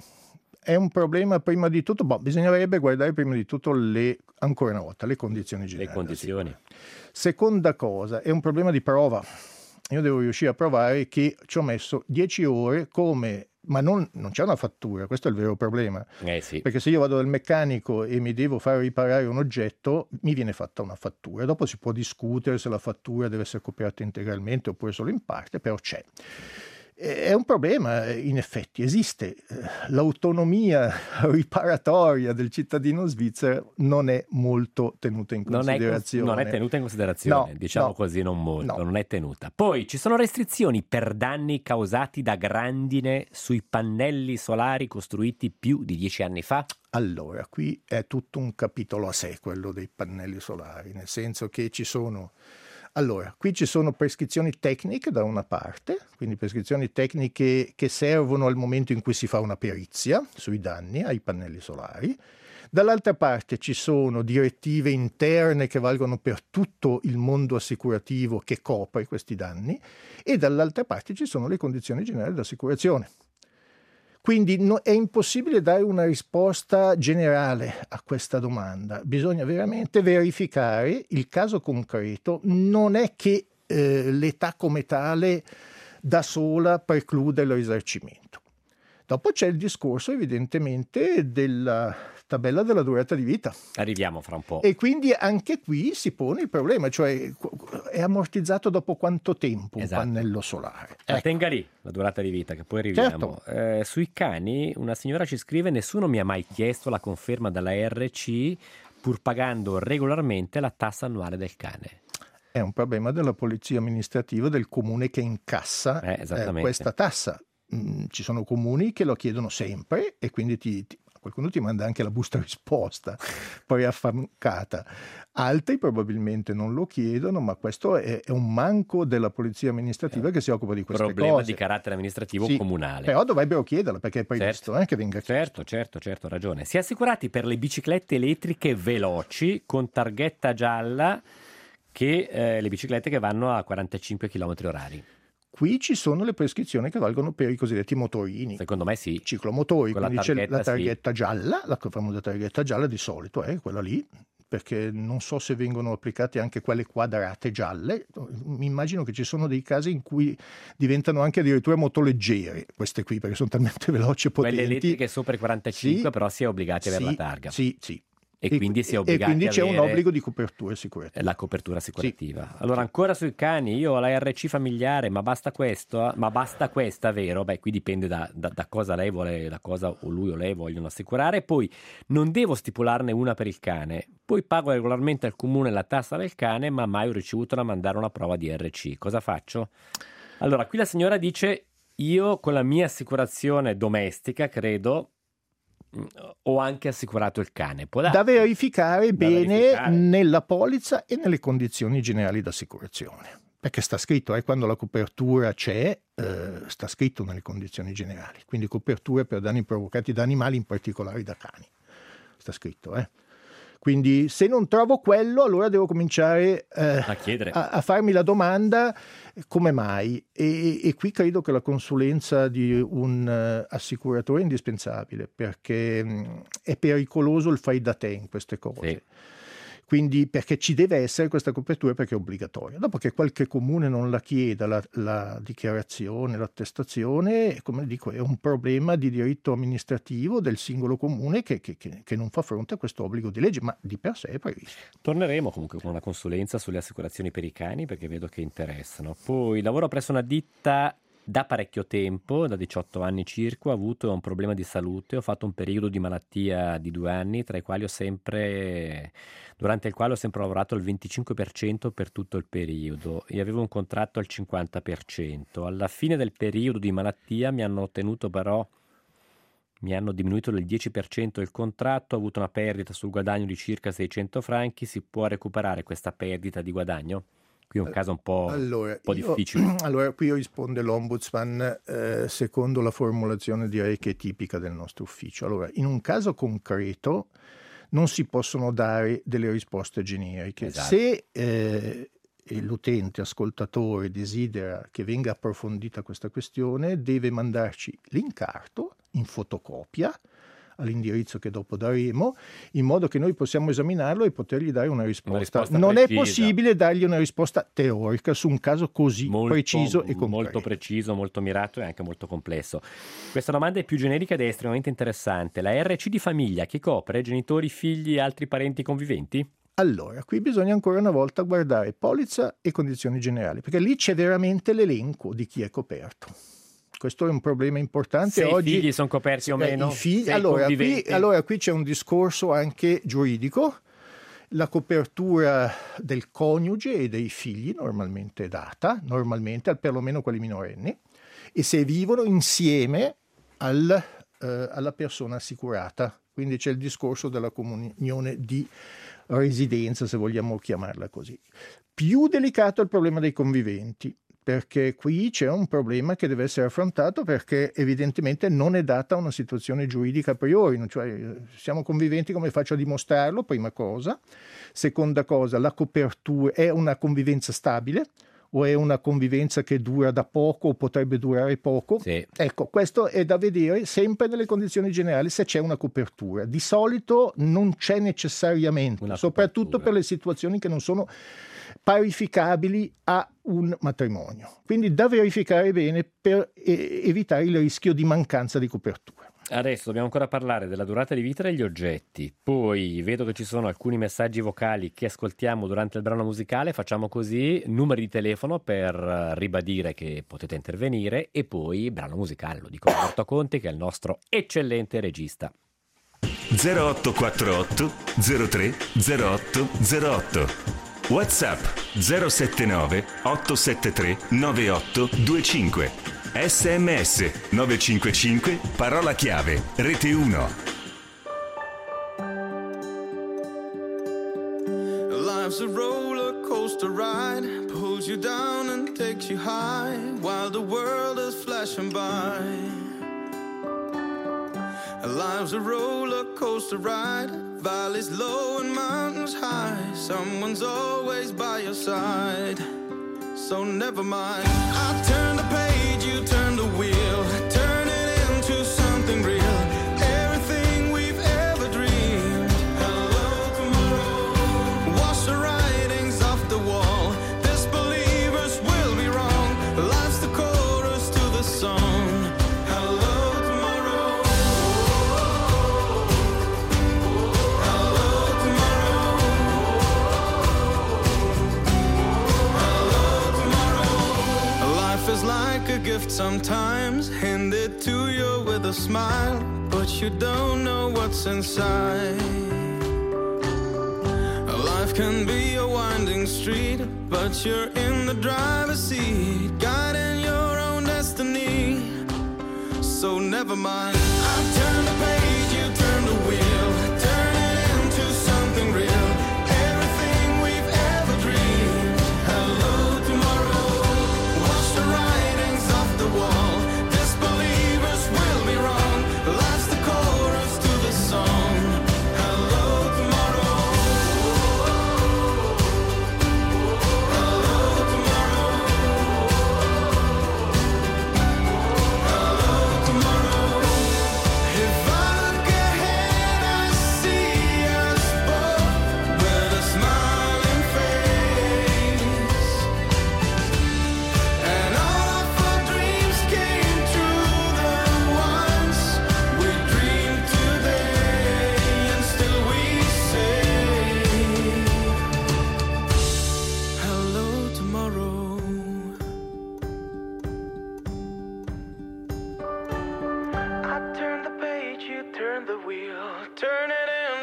è un problema prima di tutto, boh, bisognerebbe guardare prima di tutto le, ancora una volta, le condizioni generali. Le condizioni. Seconda cosa, è un problema di prova. Io devo riuscire a provare che ci ho messo dieci ore come, ma non, non c'è una fattura, questo è il vero problema. Eh sì. Perché se io vado dal meccanico e mi devo fare riparare un oggetto, mi viene fatta una fattura. Dopo si può discutere se la fattura deve essere coperta integralmente oppure solo in parte, però c'è. È un problema, in effetti, esiste. L'autonomia riparatoria del cittadino svizzero non è molto tenuta in Non è, considerazione. non è tenuta in considerazione, No, diciamo no, così, non molto, no. non è tenuta. Poi ci sono restrizioni per danni causati da grandine sui pannelli solari costruiti più di dieci anni fa? Allora, qui è tutto un capitolo a sé quello dei pannelli solari, nel senso che ci sono... Allora, qui ci sono prescrizioni tecniche da una parte, quindi prescrizioni tecniche che servono al momento in cui si fa una perizia sui danni ai pannelli solari. Dall'altra parte ci sono direttive interne che valgono per tutto il mondo assicurativo che copre questi danni e dall'altra parte ci sono le condizioni generali d'assicurazione. Quindi no, è impossibile dare una risposta generale a questa domanda, bisogna veramente verificare il caso concreto, non è che eh, l'età come tale da sola preclude il risarcimento. Dopo c'è il discorso evidentemente della tabella della durata di vita. Arriviamo fra un po'. E quindi anche qui si pone il problema, cioè è ammortizzato dopo quanto tempo un Esatto. pannello solare? La Ecco. tenga lì, la durata di vita, che poi arriviamo. Certo. Eh, sui cani, una signora ci scrive: nessuno mi ha mai chiesto la conferma dalla R C, pur pagando regolarmente la tassa annuale del cane. È un problema della polizia amministrativa del comune che incassa Eh, eh, esattamente. questa tassa. Mm, ci sono comuni che lo chiedono sempre e quindi ti, ti- qualcuno ti manda anche la busta risposta preaffancata. Altri probabilmente non lo chiedono, ma questo è, è un manco della polizia amministrativa che si occupa di queste Problema cose. di carattere amministrativo Sì, comunale. Però dovrebbero chiederla perché è previsto Certo. eh, che venga chiesto. Certo, certo, certo, ha ragione. Si è assicurati per le biciclette elettriche veloci con targhetta gialla che eh, le biciclette che vanno a quarantacinque chilometri orari. Qui ci sono le prescrizioni che valgono per i cosiddetti motorini. Secondo me sì. Ciclomotori, Con la quindi c'è targhetta, la sì. targhetta gialla, la famosa targhetta gialla di solito è quella lì, perché non so se vengono applicate anche quelle quadrate gialle. Mi immagino che ci sono dei casi in cui diventano anche addirittura motoleggere queste qui, perché sono talmente veloci e potenti. Quelle elettriche sopra i quarantacinque, Sì, però si è obbligati a avere sì, la targa. Sì, sì. E quindi si è obbligati E quindi a c'è un avere obbligo di copertura assicurativa. la copertura assicurativa. Allora, ancora sui cani, io ho la R C familiare, ma basta questo? Ma basta questa, vero? Beh, qui dipende da, da, da cosa lei vuole, da cosa o lui o lei vogliono assicurare. Poi non devo stipularne una per il cane. Poi pago regolarmente al comune la tassa del cane, ma mai ho ricevuto da mandare una prova di R C. Cosa faccio? Allora, qui la signora dice: io con la mia assicurazione domestica, credo, ho anche assicurato il cane. Può darsi. Da verificare Da bene verificare. nella polizza e nelle condizioni generali d'assicurazione. Perché sta scritto, eh, quando la copertura c'è, eh, sta scritto nelle condizioni generali. Quindi coperture per danni provocati da animali, in particolare da cani. Sta scritto, eh. Quindi se non trovo quello, allora devo cominciare eh, A chiedere. a, a farmi la domanda come mai. E, e qui credo che la consulenza di un uh, assicuratore è indispensabile, perché mh, è pericoloso il fai da te in queste cose. Sì. Quindi perché ci deve essere questa copertura, perché è obbligatoria. Dopo che qualche comune non la chieda, la, la dichiarazione, l'attestazione, come dico, è un problema di diritto amministrativo del singolo comune che, che, che, che non fa fronte a questo obbligo di legge, ma di per sé è previsto. Torneremo comunque con una consulenza sulle assicurazioni per i cani, perché vedo che interessano. Poi lavoro presso una ditta da parecchio tempo, da diciotto anni circa, ho avuto un problema di salute, ho fatto un periodo di malattia di due anni, tra i quali ho sempre, durante il quale ho sempre lavorato al venticinque per cento per tutto il periodo e avevo un contratto al cinquanta per cento. Alla fine del periodo di malattia mi hanno ottenuto però, mi hanno diminuito del dieci per cento il contratto, ho avuto una perdita sul guadagno di circa seicento franchi, si può recuperare questa perdita di guadagno? Qui è un caso un po', allora, un po' io, difficile. Allora, qui risponde l'Ombudsman eh, secondo la formulazione, direi che è tipica del nostro ufficio. Allora, in un caso concreto non si possono dare delle risposte generiche. Esatto. Se eh, l'utente, ascoltatore, desidera che venga approfondita questa questione, deve mandarci l'incarto in fotocopia all'indirizzo che dopo daremo, in modo che noi possiamo esaminarlo e potergli dare una risposta. Una risposta non precisa. è possibile dargli una risposta teorica su un caso così Molto, preciso e concreto. molto preciso, molto mirato e anche molto complesso. Questa domanda è più generica ed è estremamente interessante. La R C di famiglia che copre genitori, figli e altri parenti conviventi? Allora, qui bisogna ancora una volta guardare polizza e condizioni generali, perché lì c'è veramente l'elenco di chi è coperto. Questo è un problema importante. Se oggi i figli sono coperti o meno? I figli, Se i allora, qui, conviventi? allora qui c'è un discorso anche giuridico. La copertura del coniuge e dei figli normalmente è data, normalmente, al perlomeno quelli minorenni, e se vivono insieme al, eh, alla persona assicurata. Quindi c'è il discorso della comunione di residenza, se vogliamo chiamarla così. Più delicato è il problema dei conviventi, perché qui c'è un problema che deve essere affrontato, perché evidentemente non è data una situazione giuridica a priori, cioè siamo conviventi, come faccio a dimostrarlo? Prima cosa. Seconda cosa, la copertura è una convivenza stabile o è una convivenza che dura da poco o potrebbe durare poco? Sì. Ecco, questo è da vedere sempre nelle condizioni generali se c'è una copertura. Di solito non c'è necessariamente, Una soprattutto copertura. per le situazioni che non sono parificabili a un matrimonio. Quindi da verificare bene per eh, evitare il rischio di mancanza di copertura. Adesso dobbiamo ancora parlare della durata di vita degli oggetti. Poi vedo che ci sono alcuni messaggi vocali che ascoltiamo durante il brano musicale. Facciamo così: numeri di telefono per eh, ribadire che potete intervenire, e poi brano musicale, lo dico a Roberto Conti, che è il nostro eccellente regista. zero otto quattro otto zero tre zero otto zero otto. WhatsApp zero sette nove otto sette tre nove otto due cinque. S M S nove cinque cinque, parola chiave, rete uno. Life's a roller coaster ride, pulls you down and takes you high, while the world is flashing by. Life's a roller coaster ride, valleys low and mountains high, someone's always by your side, so never mind. I turn the page, you turn the wheel, turn it into something real, everything we've ever dreamed. Hello tomorrow, wash the writings off the wall, disbelievers will be wrong, life's the chorus to the song. Hello tomorrow, hello tomorrow, hello tomorrow. Life is like a gift sometimes, handed to you with a smile, but you don't know what's inside. Life can be a winding street, but you're in the driver's seat, guiding your own destiny, so never mind. I turn the page, you turn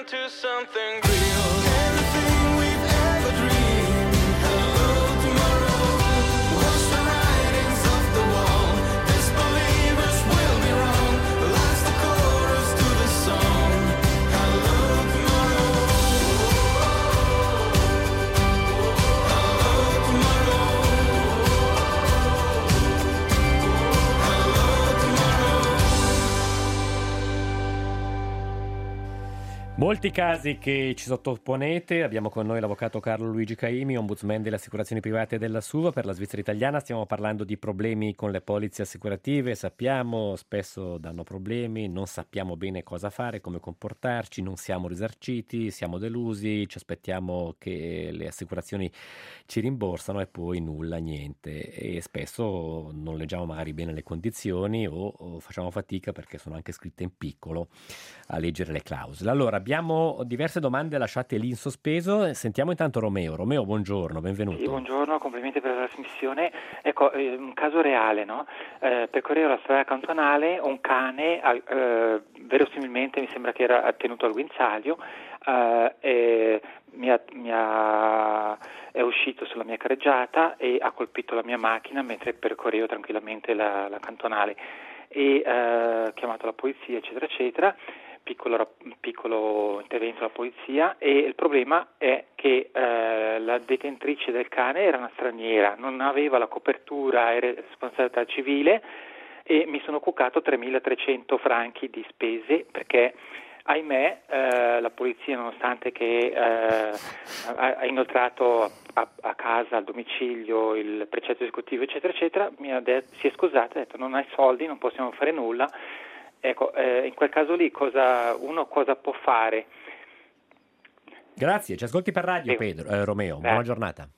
into something real. Everything we've ever dreamed. Hello tomorrow. Wash the writings off the wall. Disbelievers will be wrong. Life's the chorus to the song. Hello tomorrow. Hello tomorrow. Molti casi che ci sottoponete, abbiamo con noi l'avvocato Carlo Luigi Caimi, ombudsman delle assicurazioni private della S U V A per la Svizzera italiana. Stiamo parlando di problemi con le polizze assicurative, sappiamo spesso danno problemi, non sappiamo bene cosa fare, come comportarci, non siamo risarciti, siamo delusi, ci aspettiamo che le assicurazioni ci rimborsano e poi nulla, niente, e spesso non leggiamo magari bene le condizioni o, o facciamo fatica perché sono anche scritte in piccolo a leggere le clausole. Allora, abbiamo diverse domande lasciate lì in sospeso. Sentiamo intanto Romeo. Romeo, buongiorno, benvenuto. Sì, buongiorno, complimenti per la trasmissione. Ecco, eh, un caso reale, no? Eh, percorrevo la strada cantonale, un cane, eh, verosimilmente mi sembra che era tenuto al guinzaglio, eh, e mi ha, mi ha, è uscito sulla mia careggiata e ha colpito la mia macchina mentre percorrevo tranquillamente la, la cantonale. E eh, chiamato la polizia, eccetera, eccetera. Piccolo, piccolo intervento della polizia, e il problema è che eh, la detentrice del cane era una straniera, non aveva la copertura e responsabilità civile e mi sono cuccato tremilatrecento franchi di spese perché, ahimè, eh, la polizia, nonostante che eh, ha, ha inoltrato a, a casa, al domicilio, il precetto esecutivo, eccetera, eccetera, mi ha detto, si è scusata, ha detto non hai soldi, non possiamo fare nulla. Ecco, eh, in quel caso lì cosa, uno cosa può fare? Grazie, ci ascolti per radio, Pedro, eh, Romeo, buona giornata.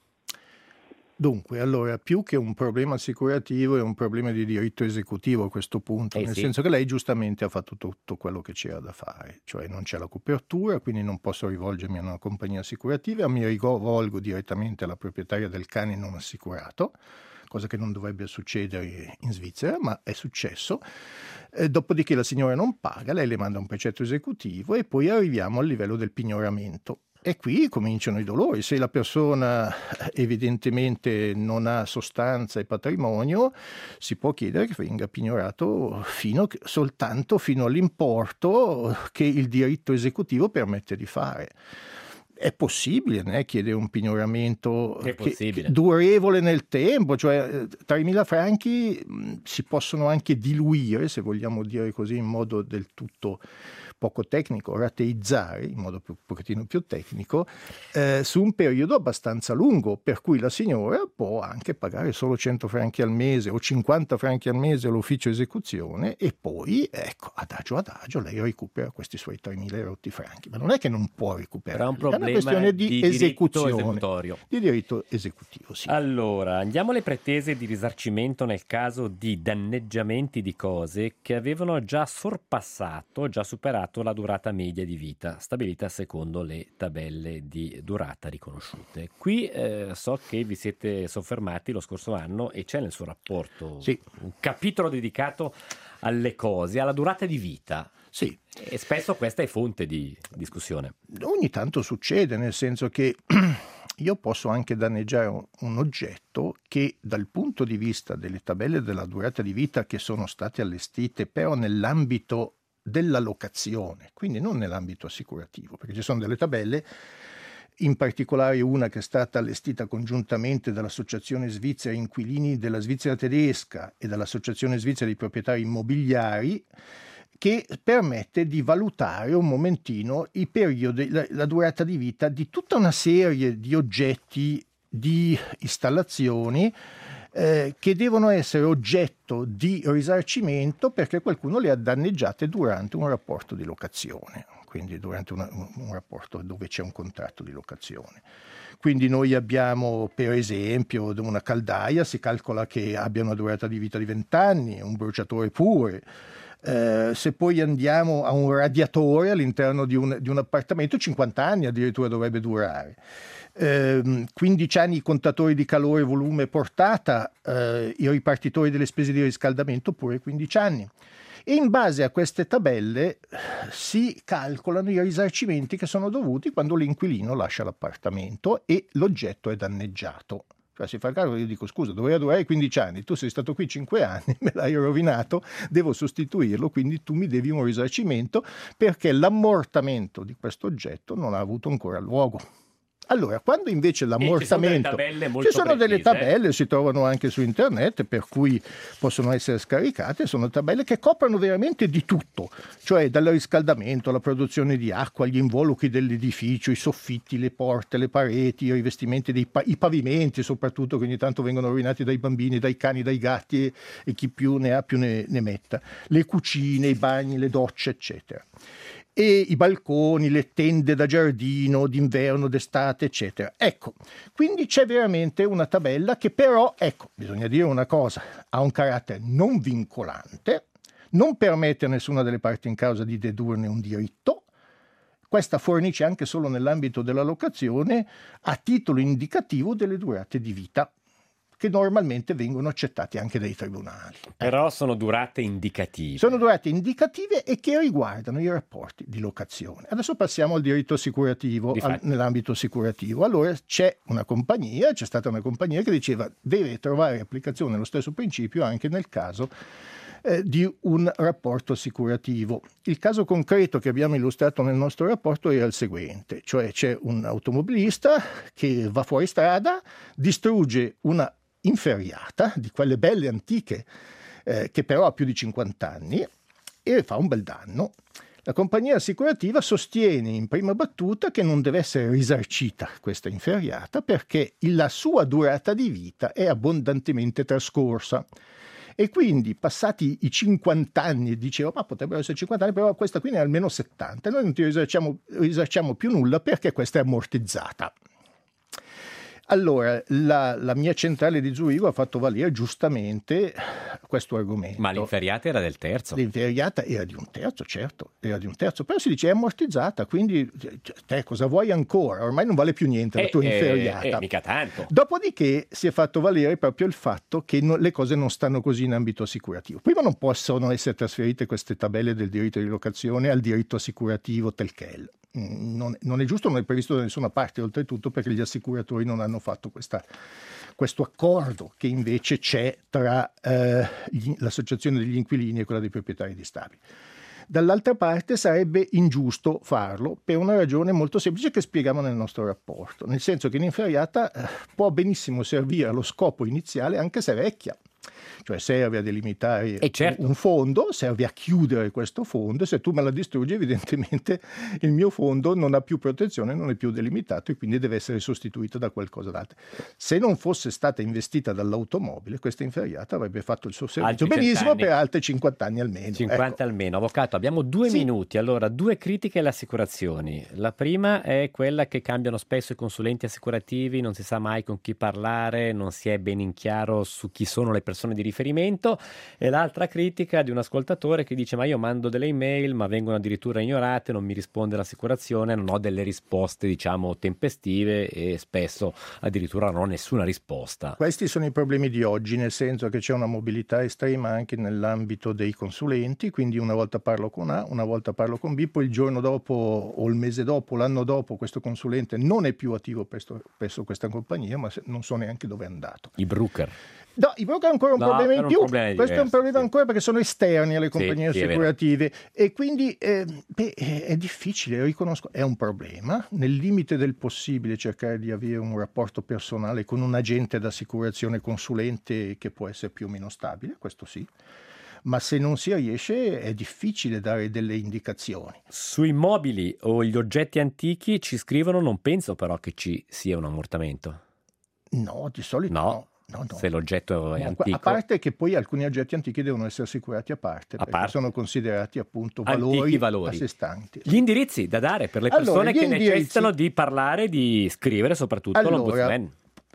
Dunque, allora, più che un problema assicurativo è un problema di diritto esecutivo a questo punto, Eh nel sì. senso che lei giustamente ha fatto tutto quello che c'era da fare, cioè non c'è la copertura, quindi non posso rivolgermi a una compagnia assicurativa, mi rivolgo direttamente alla proprietaria del cane non assicurato, cosa che non dovrebbe succedere in Svizzera, ma è successo. Eh, dopodiché la signora non paga, lei le manda un precetto esecutivo e poi arriviamo al livello del pignoramento. E qui cominciano i dolori. Se la persona evidentemente non ha sostanza e patrimonio, si può chiedere che venga pignorato fino, soltanto fino all'importo che il diritto esecutivo permette di fare. È possibile né, chiedere un pignoramento È che, possibile. che durevole nel tempo, cioè tremila franchi mh, si possono anche diluire, se vogliamo dire così in modo del tutto poco tecnico, rateizzare in modo più, un pochettino più tecnico, eh, su un periodo abbastanza lungo, per cui la signora può anche pagare solo cento franchi al mese o cinquanta franchi al mese all'ufficio esecuzione e poi, ecco, adagio adagio lei recupera questi suoi tremila rotti franchi, ma non è che non può recuperare, Però è un problema una questione di, di esecuzione, diritto esecutorio. di diritto esecutivo, sì. Allora, andiamo alle pretese di risarcimento nel caso di danneggiamenti di cose che avevano già sorpassato, già superato la durata media di vita, stabilita secondo le tabelle di durata riconosciute. Qui eh, so che vi siete soffermati lo scorso anno e c'è nel suo rapporto Sì. un capitolo dedicato alle cose, alla durata di vita. Sì. E spesso questa è fonte di discussione. Ogni tanto succede, nel senso che io posso anche danneggiare un, un oggetto che dal punto di vista delle tabelle della durata di vita che sono state allestite però nell'ambito della locazione, quindi non nell'ambito assicurativo, perché ci sono delle tabelle, in particolare una che è stata allestita congiuntamente dall'Associazione Svizzera Inquilini della Svizzera Tedesca e dall'Associazione Svizzera di Proprietari Immobiliari, che permette di valutare un momentino i periodi, la, la durata di vita di tutta una serie di oggetti, di installazioni eh, che devono essere oggetto di risarcimento perché qualcuno le ha danneggiate durante un rapporto di locazione, quindi durante una, un, un rapporto dove c'è un contratto di locazione. Quindi noi abbiamo per esempio una caldaia, si calcola che abbia una durata di vita di venti anni, un bruciatore pure. Eh, se poi andiamo a un radiatore all'interno di un, di un appartamento, cinquanta anni addirittura dovrebbe durare. Eh, quindici anni i contatori di calore, volume, portata, eh, i ripartitori delle spese di riscaldamento pure quindici anni. E in base a queste tabelle si calcolano i risarcimenti che sono dovuti quando l'inquilino lascia l'appartamento e l'oggetto è danneggiato. Cioè si fa il calcolo, io dico scusa, doveva durare quindici anni, tu sei stato qui cinque anni, me l'hai rovinato, devo sostituirlo, quindi tu mi devi un risarcimento perché l'ammortamento di questo oggetto non ha avuto ancora luogo. Allora, quando invece l'ammortamento... Ci sono delle tabelle, si trovano anche su internet, per cui possono essere scaricate, sono tabelle che coprono veramente di tutto, cioè dal riscaldamento alla produzione di acqua, gli involucri dell'edificio, i soffitti, le porte, le pareti, i rivestimenti, dei pa- i pavimenti soprattutto, che ogni tanto vengono rovinati dai bambini, dai cani, dai gatti e, e chi più ne ha più ne, ne metta, le cucine, i bagni, le docce, eccetera. E i balconi, le tende da giardino, d'inverno, d'estate, eccetera. Ecco, quindi c'è veramente una tabella che però, ecco, bisogna dire una cosa, ha un carattere non vincolante, non permette a nessuna delle parti in causa di dedurne un diritto. Questa fornisce anche solo nell'ambito della locazione a titolo indicativo delle durate di vita, che normalmente vengono accettati anche dai tribunali. Però sono durate indicative. Sono durate indicative e che riguardano i rapporti di locazione. Adesso passiamo al diritto assicurativo, al, nell'ambito assicurativo. Allora c'è una compagnia, c'è stata una compagnia che diceva deve trovare applicazione lo stesso principio anche nel caso eh, di un rapporto assicurativo. Il caso concreto che abbiamo illustrato nel nostro rapporto era il seguente, cioè c'è un automobilista che va fuori strada, distrugge una inferriata di quelle belle antiche eh, che però ha più di cinquanta anni e fa un bel danno. La compagnia assicurativa sostiene in prima battuta che non deve essere risarcita questa inferriata perché la sua durata di vita è abbondantemente trascorsa e quindi passati i cinquanta anni dicevo ma potrebbero essere cinquanta anni, però questa qui ne è almeno settanta, noi non ti risarciamo, risarciamo più nulla perché questa è ammortizzata. Allora, la, la mia centrale di Zurigo ha fatto valere giustamente questo argomento. Ma l'inferriata era del terzo? L'inferriata era di un terzo, certo, era di un terzo, però si dice è ammortizzata, quindi te cosa vuoi ancora? Ormai non vale più niente la eh, tua inferriata. Eh, eh, mica tanto. Dopodiché si è fatto valere proprio il fatto che no, le cose non stanno così in ambito assicurativo. Prima non possono essere trasferite queste tabelle del diritto di locazione al diritto assicurativo tel quel. Non, non è giusto, non è previsto da nessuna parte oltretutto perché gli assicuratori non hanno fatto questa, questo accordo che invece c'è tra eh, gli, l'associazione degli inquilini e quella dei proprietari di stabili. Dall'altra parte sarebbe ingiusto farlo per una ragione molto semplice che spieghiamo nel nostro rapporto, nel senso che l'inferriata eh, può benissimo servire allo scopo iniziale anche se è vecchia. Cioè serve a delimitare certo. un fondo, serve a chiudere questo fondo, se tu me la distruggi evidentemente il mio fondo non ha più protezione, non è più delimitato e quindi deve essere sostituito da qualcosa d'altro. Se non fosse stata investita dall'automobile, questa inferriata avrebbe fatto il suo servizio altri benissimo per altri cinquanta anni almeno. cinquanta ecco. almeno. Avvocato, abbiamo due sì. minuti, allora due critiche alle assicurazioni. La prima è quella che cambiano spesso i consulenti assicurativi, non si sa mai con chi parlare, non si è ben in chiaro su chi sono le persone di riferimento, e l'altra critica di un ascoltatore che dice ma io mando delle email ma vengono addirittura ignorate, non mi risponde l'assicurazione, non ho delle risposte diciamo tempestive e spesso addirittura non ho nessuna risposta. Questi sono i problemi di oggi, nel senso che c'è una mobilità estrema anche nell'ambito dei consulenti, quindi una volta parlo con A, una volta parlo con B, poi il giorno dopo o il mese dopo, l'anno dopo questo consulente non è più attivo presso, presso questa compagnia, ma non so neanche dove è andato. I broker. No, i broker è ancora un no, problema in più, questo diverso, è un problema sì. ancora perché sono esterni alle compagnie sì, assicurative sì, e quindi eh, beh, è difficile, riconosco, è un problema, nel limite del possibile cercare di avere un rapporto personale con un agente d'assicurazione consulente che può essere più o meno stabile, questo sì. Ma se non si riesce è difficile dare delle indicazioni. Sui mobili o gli oggetti antichi ci scrivono, non penso però che ci sia un ammortamento. No, di solito no. no. No, no. Se l'oggetto è no, antico. A parte che poi alcuni oggetti antichi devono essere assicurati a parte, a perché parte. sono considerati appunto valori, valori a sé stanti. Gli indirizzi da dare per le persone allora, che indirizzi... necessitano di parlare, di scrivere soprattutto allora, all'ombudsman.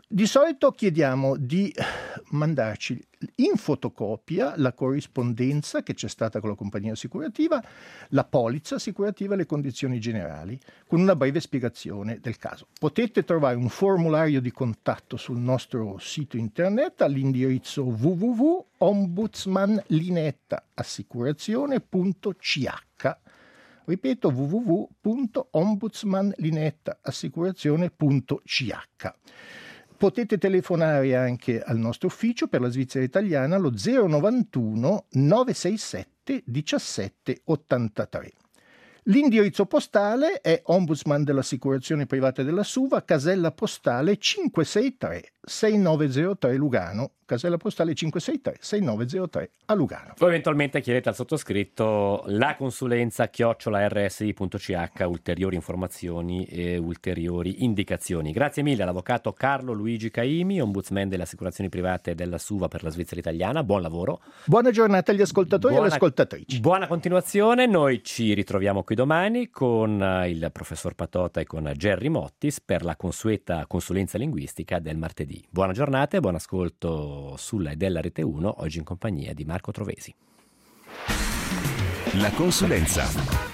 Di solito chiediamo di mandarci in fotocopia la corrispondenza che c'è stata con la compagnia assicurativa, la polizza assicurativa e le condizioni generali, con una breve spiegazione del caso. Potete trovare un formulario di contatto sul nostro sito internet all'indirizzo w w w punto ombudsman linetta assicurazione punto c h. Ripeto, w w w punto ombudsman linetta assicurazione punto c h. Potete telefonare anche al nostro ufficio per la Svizzera italiana allo zero novantuno nove sei sette diciassette ottantatré. L'indirizzo postale è Ombudsman dell'assicurazione privata della Suva, casella postale cinque sei tre sei nove zero tre Lugano, casella postale cinque sei tre sei nove zero tre a Lugano. Poi eventualmente chiedete al sottoscritto la consulenza chiocciola r s i punto c h, ulteriori informazioni e ulteriori indicazioni. Grazie mille all'avvocato Carlo Luigi Caimi, ombudsman delle assicurazioni private della Suva per la Svizzera italiana. Buon lavoro. Buona giornata agli ascoltatori Buona, e alle ascoltatrici. Buona continuazione. Noi ci ritroviamo qui domani con il professor Patota e con Gerry Mottis per la consueta consulenza linguistica del martedì. Buona giornata e buon ascolto sulla e della Rete uno, oggi in compagnia di Marco Trovesi. La consulenza.